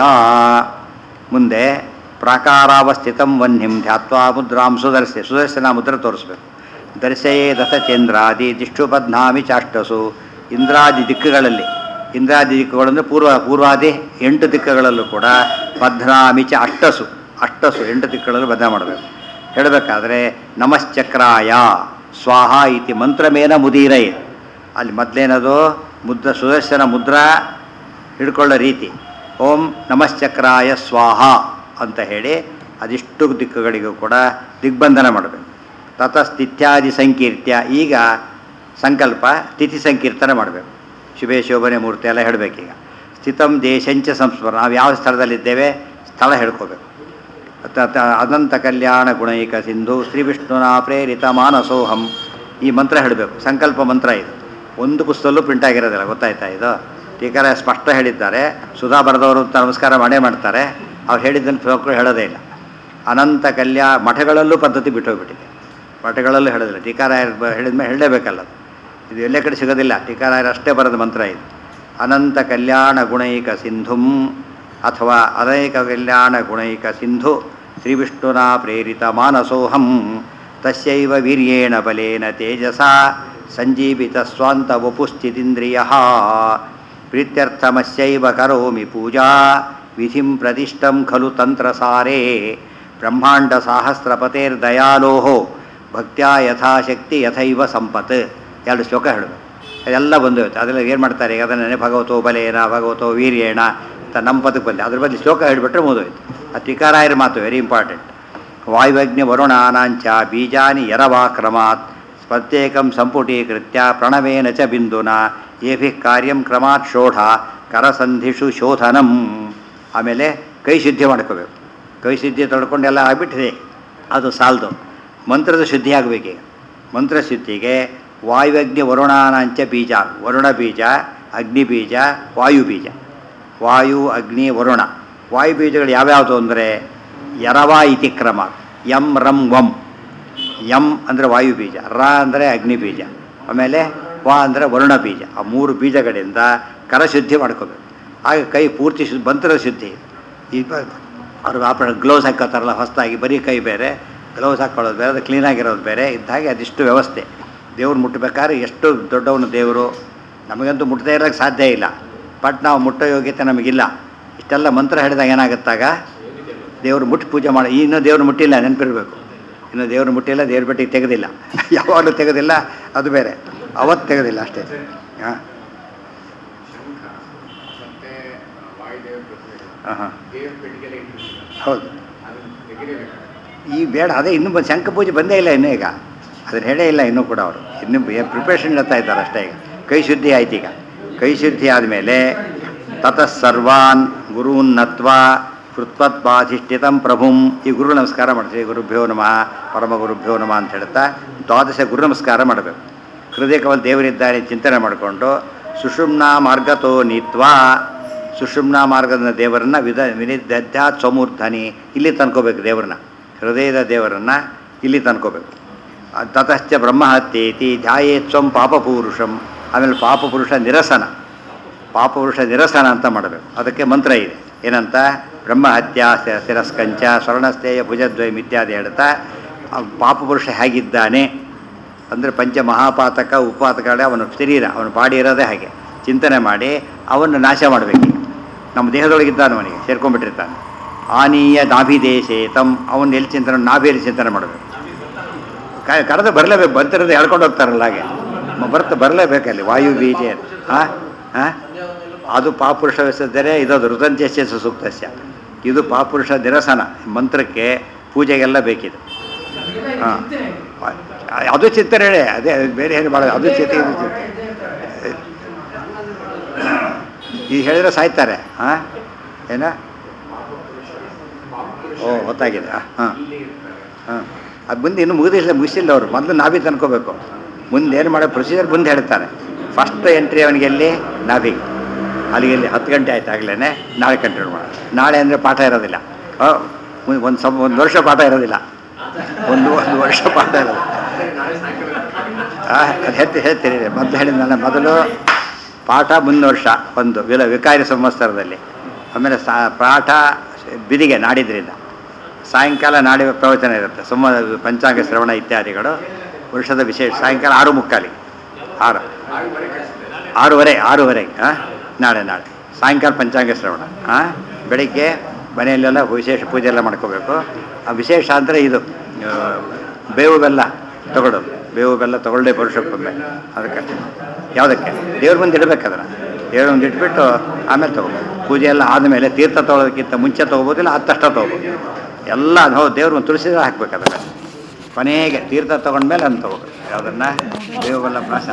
ಮುಂದೆ ಪ್ರಾಕಾರಾವಸ್ಥಿತಂ ವನ್ಹಿಂ ಧ್ಯಾತ್ವಾ ಮುದ್ರಾಂ ಸುದರ್ಶೆ. ಸುದರ್ಶನ ಮುದ್ರೆ ತೋರಿಸ್ಬೇಕು. ದರ್ಶಯೇ ದಶಚಂದ್ರಾದಿ ದಿಷ್ಟು ಬದ್ನಾಮಿ ಚಾಷ್ಟಸು. ಇಂದ್ರಾದಿ ದಿಕ್ಕುಗಳಲ್ಲಿ, ಇಂದ್ರಾದಿ ದಿಕ್ಕುಗಳಂದರೆ ಪೂರ್ವಾದಿ 8 ದಿಕ್ಕುಗಳಲ್ಲೂ ಕೂಡ ಬದ್ನಾಮಿ ಚ ಅಷ್ಟಸು, 8 ದಿಕ್ಕುಗಳಲ್ಲೂ ಬದ್ಧ ಮಾಡಬೇಕು. ಹೇಳಬೇಕಾದ್ರೆ ನಮಶ್ಚಕ್ರಾಯ ಸ್ವಾಹ ಇತಿ ಮಂತ್ರಮೇನ ಮುದೀರೈ. ಅಲ್ಲಿ ಮೊದಲೇನದು ಸುದರ್ಶನ ಮುದ್ರಾ ಹಿಡ್ಕೊಳ್ಳೋ ರೀತಿ. ಓಂ ನಮಶ್ಚಕ್ರಾಯ ಸ್ವಾಹ ಅಂತ ಹೇಳಿ ಅದಿಷ್ಟು ದಿಕ್ಕುಗಳಿಗೂ ಕೂಡ ದಿಗ್ಬಂಧನ ಮಾಡಬೇಕು. ತತಸ್ಥಿತ್ಯಾದಿ ಸಂಕೀರ್ತ್ಯ. ಈಗ ಸಂಕಲ್ಪ ತಿಥಿ ಸಂಕೀರ್ತನೆ ಮಾಡಬೇಕು. ಶುಭೆ ಶೋಭನೆ ಮೂರ್ತಿ ಎಲ್ಲ ಹೇಳಬೇಕೀಗ. ಸ್ಥಿತಂ ದೇಶಂಚ ಸಂಸ್ಮರಣ. ನಾವು ಯಾವ ಸ್ಥಳದಲ್ಲಿದ್ದೇವೆ ಸ್ಥಳ ಹೇಳ್ಕೋಬೇಕು. ಅನಂತ ಕಲ್ಯಾಣ ಗುಣೈಕ ಸಿಂಧು ಶ್ರೀ ವಿಷ್ಣುನಾ ಪ್ರೇರಿತ ಮಾನಸೋಹಂ. ಈ ಮಂತ್ರ ಹೇಳಬೇಕು. ಸಂಕಲ್ಪ ಮಂತ್ರ ಇದು. ಒಂದು ಪುಸ್ತಕದಲ್ಲೂ ಪ್ರಿಂಟ್ ಆಗಿರೋದಿಲ್ಲ, ಗೊತ್ತಾಯ್ತಾ? ಇದು ಟೀಕಾರ ಸ್ಪಷ್ಟ ಹೇಳಿದ್ದಾರೆ. ಸುಧಾ ಬರೆದವರು ಅಂತ ನಮಸ್ಕಾರ ಮಾಡೇ ಮಾಡ್ತಾರೆ. ಅವ್ರು ಹೇಳಿದ್ದನ್ನು ಶ್ಲೋಕಗಳು ಹೇಳೋದೇ ಇಲ್ಲ. ಅನಂತ ಮಠಗಳಲ್ಲೂ ಪದ್ಧತಿ ಬಿಟ್ಟೋಗ್ಬಿಟ್ಟಿದೆ. ಮಠಗಳಲ್ಲೂ ಹೇಳೋದಿಲ್ಲ. ಟೀಕಾರಾಯರು ಹೇಳಿದ್ಮೇಲೆ ಹೇಳಲೇಬೇಕಲ್ಲ. ಇದು ಎಲ್ಲೇ ಕಡೆ ಸಿಗೋದಿಲ್ಲ. ಟೀಕಾರಾಯರು ಅಷ್ಟೇ ಬರೆದ ಮಂತ್ರ ಇದು. ಅನಂತ ಕಲ್ಯಾಣ ಗುಣೈಕ ಸಿಂಧುಂ ಅಥವಾ ಅನೇಕ ಕಲ್ಯಾಣ ಗುಣೈಕ ಸಿಂಧು ಶ್ರೀವಿಷ್ಣುನಾ ಪ್ರೇರಿತ ಮಾನಸೋಹಂ ತಸ್ಯೈವ ವೀರ್ಯೇಣ ಬಲೇನ ತೇಜಸಾ ಸಂಜೀವಿತ ಸ್ವಾಂತ ವಪುಸ್ಥಿತೀಂದ್ರಿಯ ಪ್ರೀತ್ಯರ್ಥಮಸ್ಯೈವ ಕರೋಮಿ ಪೂಜಾ ವಿಧಿಂ ಪ್ರತಿಷ್ಠಂ ಖಲು ತಂತ್ರಸಾರೇ ಬ್ರಹ್ಮಾಂಡ ಸಹಸ್ರಪತೇರ್ದಯಾಲೋ ಭಕ್ತ್ಯಾ ಯಥಾಶಕ್ತಿ ಯಥೈವ ಸಂಪತ್. ಎರಡು ಶ್ಲೋಕ ಹೇಳಬೇಕು. ಅದೆಲ್ಲ ಬಂದು ಹೋಯ್ತು. ಅದೆಲ್ಲ ಏನು ಮಾಡ್ತಾರೆ ಈಗ ಅದನ್ನೇ ಭಗವತೋ ಬಲೇನ ಭಗವತೋ ವೀರ್ಯೇಣ ಅಂತ ನಮ್ಮ ಪದಕ್ಕೆ ಬಂದೆ. ಅದ್ರ ಬಗ್ಗೆ ಶ್ಲೋಕ ಹೇಳಿಬಿಟ್ರೆ ಮುಗಿದೋಯ್ತು. ಆ ಟೀಕಾರಾಯರ ಮಾತು ವೆರಿ ಇಂಪಾರ್ಟೆಂಟ್. ವಾಯುವಗ್ನಿ ವರುಣಾನಾಂಚ ಬೀಜಾನಿ ಯರವಾಕ್ರಮಾತ್ ಪ್ರತ್ಯೇಕಂ ಸಂಪುಟೀಕೃತ್ಯ ಪ್ರಣವೇನ ಚ ಬಿಂದುನ ಏಭಿ ಕಾರ್ಯಂ ಕ್ರಮಾತ್ ಶೋಢ ಕರಸಂಧಿಷು ಶೋಧನಂ. ಆಮೇಲೆ ಕೈ ಶುದ್ಧಿ ಮಾಡ್ಕೋಬೇಕು. ಕೈ ಶುದ್ಧಿ ತೊಳ್ಕೊಂಡೆಲ್ಲ ಆಗಿಬಿಟ್ಟಿದೆ, ಅದು ಸಾಲದು. ಮಂತ್ರದ ಶುದ್ಧಿ ಆಗಬೇಕೀಗ. ಮಂತ್ರ ಶುದ್ಧಿಗೆ ವಾಯುವಗ್ನಿ ವರುಣಾನಾಂಚ ಬೀಜ, ವರುಣ ಬೀಜ, ಅಗ್ನಿ ಬೀಜ, ವಾಯು ಬೀಜ. ವಾಯು ಅಗ್ನಿ ವರುಣ ವಾಯು ಬೀಜಗಳು ಯಾವ್ಯಾವುದು ಅಂದರೆ ಯರವಾ ಇತಿ ಕ್ರಮ. ಯಂ ರಂ ವಂ. ಯಂ ಅಂದರೆ ವಾಯು ಬೀಜ, ರ ಅಂದರೆ ಅಗ್ನಿ ಬೀಜ, ಆಮೇಲೆ ವಾ ಅಂದರೆ ವರುಣ ಬೀಜ. ಆ ಮೂರು ಬೀಜಗಳಿಂದ ಕರಶುದ್ಧಿ ಮಾಡ್ಕೋಬೇಕು. ಆಗ ಕೈ ಪೂರ್ತಿ ಮಂತ್ರದ ಶುದ್ಧಿ. ಈಗ ಅವ್ರಿಗೆ ಆಪರೇಟ್ ಗ್ಲೌಸ್ ಹಾಕೋತಾರಲ್ಲ ಹೊಸದಾಗಿ, ಬರೀ ಕೈ ಬೇರೆ, ಗ್ಲೌಸ್ ಹಾಕ್ಕೊಳ್ಳೋದು ಬೇರೆ, ಅದು ಕ್ಲೀನಾಗಿರೋದು ಬೇರೆ ಇದ್ದಾಗೆ ಅದಿಷ್ಟು ವ್ಯವಸ್ಥೆ. ದೇವ್ರು ಮುಟ್ಟಬೇಕಾದ್ರೆ ಎಷ್ಟು ದೊಡ್ಡವನು ದೇವರು, ನಮಗಂತೂ ಮುಟ್ಟದೇ ಇರೋಕ್ಕೆ ಸಾಧ್ಯ ಇಲ್ಲ. ಬಟ್ ನಾವು ಮುಟ್ಟೋ ಯೋಗ್ಯತೆ ನಮಗಿಲ್ಲ. ಇಷ್ಟೆಲ್ಲ ಮಂತ್ರ ಹೇಳಿದಾಗ ಏನಾಗುತ್ತಾಗ ದೇವರು ಮುಟ್ಟಿ ಪೂಜೆ ಮಾಡಿ. ಇನ್ನೂ ದೇವ್ರು ಮುಟ್ಟಿಲ್ಲ, ನೆನಪಿರಬೇಕು. ಇನ್ನು ದೇವ್ರು ಮುಟ್ಟಿಲ್ಲ, ದೇವ್ರ ಬೆಟ್ಟಿಗೆ ತೆಗೆದಿಲ್ಲ, ಯಾವಾಗಲೂ ತೆಗೆದಿಲ್ಲ, ಅದು ಬೇರೆ. ಅವತ್ತು ತೆಗೆದಿಲ್ಲ ಅಷ್ಟೇ. ಹಾಂ ಹಾಂ ಹೌದು. ಈ ಬೇಡ, ಅದೇ ಇನ್ನೂ ಶಂಖ ಪೂಜೆ ಬಂದೇ ಇಲ್ಲ ಇನ್ನೂ. ಈಗ ಅದನ್ನು ಹೇಳೇ ಇಲ್ಲ ಇನ್ನೂ ಕೂಡ. ಅವರು ಇನ್ನೂ ಪ್ರಿಪ್ರೇಷನ್ ಹೇಳ್ತಾ ಇದ್ದಾರೆ ಅಷ್ಟೇ. ಈಗ ಕೈ ಶುದ್ಧಿ ಆಯ್ತು. ಈಗ ಕೈ ಶುದ್ಧಿ ಆದಮೇಲೆ ತತಃ ಸರ್ವಾನ್ ಗುರುನ್ನತ್ವಾ ಕೃತ್ವತ್ಪಾಧಿಷ್ಠಿತಂ ಪ್ರಭುಂ. ಈ ಗುರು ನಮಸ್ಕಾರ ಮಾಡ್ತೀವಿ. ಗುರುಭ್ಯೋ ನಮಃ ಪರಮಗುರುಭ್ಯೋ ನಮಃ ಅಂತ ಹೇಳ್ತಾ ದ್ವಾದಶ ಗುರು ನಮಸ್ಕಾರ ಮಾಡಬೇಕು. ಹೃದಯ ಕವಲ್ ದೇವರಿದ್ದಾನೆ ಚಿಂತನೆ ಮಾಡಿಕೊಂಡು ಸುಷುಮ್ನಾ ಮಾರ್ಗತೋ ನೀತ್ವಾ, ಸುಷುಮ್ನಾ ಮಾರ್ಗದ ದೇವರನ್ನು ವಿನಿದ್ಯಾತ್ ಸ್ವಮೂರ್ಧನಿ, ಇಲ್ಲಿ ತನ್ಕೋಬೇಕು ದೇವರನ್ನ. ಹೃದಯದ ದೇವರನ್ನು ಇಲ್ಲಿ ತನ್ಕೋಬೇಕು. ತತಶ್ಚ ಬ್ರಹ್ಮಹತ್ಯೇತಿ ಧ್ಯಾಯೇತ್ ಸ್ವಂ ಪಾಪಪುರುಷಂ. ಆಮೇಲೆ ಪಾಪಪುರುಷ ನಿರಸನ, ಪಾಪಪುರುಷ ನಿರಸನ ಅಂತ ಮಾಡಬೇಕು. ಅದಕ್ಕೆ ಮಂತ್ರ ಇದೆ. ಏನಂತ? ಬ್ರಹ್ಮಹತ್ಯಾ ಶಿರಸ್ಕಂಚ ಸ್ವರ್ಣಸ್ಥೇಯ ಭುಜದ್ವಯಂ ಇತ್ಯಾದಿ ಹೇಳ್ತಾ ಪಾಪಪುರುಷ ಹೇಗಿದ್ದಾನೆ ಅಂದರೆ ಪಂಚ ಮಹಾಪಾತಕ ಉಪಾತಕಗಳೇ ಅವನ ಶರೀರ, ಅವನ ಬಾಡಿ ಇರೋದೇ ಹಾಗೆ ಚಿಂತನೆ ಮಾಡಿ ಅವನ್ನು ನಾಶ ಮಾಡಬೇಕು. ನಮ್ಮ ದೇಹದೊಳಗಿದ್ದಾನೆ, ಅವನಿಗೆ ಸೇರ್ಕೊಂಡ್ಬಿಟ್ಟಿರ್ತಾನೆ. ಆನೀಯ ನಾಭಿದೇಶೇತಂ, ಅವನ್ನ ಎಲ್ಲಿ ಚಿಂತನೆ, ನಾಭಿಯಲ್ಲಿ ಚಿಂತನೆ ಮಾಡಬೇಕು. ಕರೆದು ಬರಲೇಬೇಕು. ಬಂತಿರೋದು ಹೇಳ್ಕೊಂಡು ಹೋಗ್ತಾರಲ್ಲ ಹಾಗೆ ಬರಲೇಬೇಕಲ್ಲಿ. ವಾಯು ಬೀಜ ಹಾಂ ಹಾಂ ಅದು ಪಾಪುರುಷ ವಿಸರ್ಜನೆ. ಇದದು ಋತಂಚಸ್ಯ ಸೂಕ್ತಸ್ಯ. ಇದು ಪಾಪುರುಷ ನಿರಸನ. ಮಂತ್ರಕ್ಕೆ ಪೂಜೆಗೆಲ್ಲ ಬೇಕಿದೆ. ಹಾಂ ಅದು ಚಿಂತನೆ, ಅದೇ ಬೇರೆ ಏನು ಮಾಡೋದು, ಅದು ಚಿಂತೆ, ಇದು ಚಿಂತೆ. ಈಗ ಹೇಳಿದ್ರೆ ಸಾಯ್ತಾರೆ. ಹಾಂ ಏನ? ಓ ಗೊತ್ತಾಗಿದೆ. ಹಾಂ ಹಾಂ ಅದು ಮುಂದೆ ಇನ್ನೂ ಮುಗಿಸಿಲ್ಲ ಅವರು. ಮೊದಲು ನಾಭಿ ತನ್ಕೋಬೇಕು. ಮುಂದೆ ಏನು ಮಾಡೋ ಪ್ರೊಸೀಜರ್ ಮುಂದೆ ಹೇಳ್ತಾರೆ. ಫಸ್ಟ್ ಎಂಟ್ರಿ ಅವನಿಗೆ ಎಲ್ಲಿ? ನಾಭಿ. ಅಲ್ಲಿಗೆ 10 ಗಂಟೆ ಆಯ್ತು ಆಗಲೇ. ನಾಳೆ ಕಂಟಿನ್ಯೂ ಮಾಡೋಣ. ನಾಳೆ ಅಂದರೆ ಪಾಠ ಇರೋದಿಲ್ಲ. ಒಂದು ವರ್ಷ ಪಾಠ ಇರೋದಿಲ್ಲ. ಒಂದು ವರ್ಷ ಪಾಠ ಇರೋದು. ಅದು ಹೇಳ್ತೀರಿ. ಮೊದಲು ಹೇಳಿದ್ನಲ್ಲ, ಮೊದಲು ಪಾಠ ಮುಂದಿನ ವರ್ಷ ಒಂದು ವಿಕಾರಿ ಸಂವತ್ಸರದಲ್ಲಿ, ಆಮೇಲೆ ಪಾಠ ಬಿದಿಗೆ ನಾಡಿದ್ರಿಂದ, ಸಾಯಂಕಾಲ ನಾಡಿ ಪ್ರವಚನ ಇರುತ್ತೆ. ಪಂಚಾಂಗ ಶ್ರವಣ ಇತ್ಯಾದಿಗಳು ವರ್ಷದ ವಿಶೇಷ. ಸಾಯಂಕಾಲ 6:45, 6:30 ಹಾಂ ನಾಳೆ ಸಾಯಂಕಾಲ ಪಂಚಾಂಗ ಶ್ರವಣ. ಹಾಂ ಬೆಳಿಗ್ಗೆ ಮನೆಯಲ್ಲೆಲ್ಲ ವಿಶೇಷ ಪೂಜೆ ಎಲ್ಲ ಮಾಡ್ಕೋಬೇಕು. ಆ ವಿಶೇಷ ಅಂದರೆ ಇದು ಬೇವು ಬೆಲ್ಲ ತಗೊಳ್ಳೋದು. ಬೇವು ಬೆಲ್ಲ ತಗೊಳ್ಳೇ ವರ್ಷಕ್ಕೊಮ್ಮೆ. ಅದಕ್ಕೆ ಯಾವುದಕ್ಕೆ? ದೇವ್ರ ಮುಂದೆ ಇಡಬೇಕು. ಅದನ್ನು ದೇವ್ರ ಮುಂದೆ ಇಟ್ಬಿಟ್ಟು ಆಮೇಲೆ ತೊಗೋಬೋದು. ಪೂಜೆ ಎಲ್ಲ ಆದಮೇಲೆ ತೀರ್ಥ ತೊಗೊಳೋದಕ್ಕಿಂತ ಮುಂಚೆ ತೊಗೋಬೋದಿಲ್ಲ, ಹತ್ತಷ್ಟ ತೊಗೋಬೋದು. ಎಲ್ಲ ಹೌದು, ದೇವ್ರು ಒಂದು ತುಳಸಿ ಹಾಕ್ಬೇಕು. ಅದನ್ನು ಕೊನೆಗೆ ತೀರ್ಥ ತೊಗೊಂಡ್ಮೇಲೆ ಅದನ್ನು ತೊಗೋಬೇಕು. ಯಾವುದನ್ನು? ಬೇವು ಬೆಲ್ಲ ಪ್ರಾಶ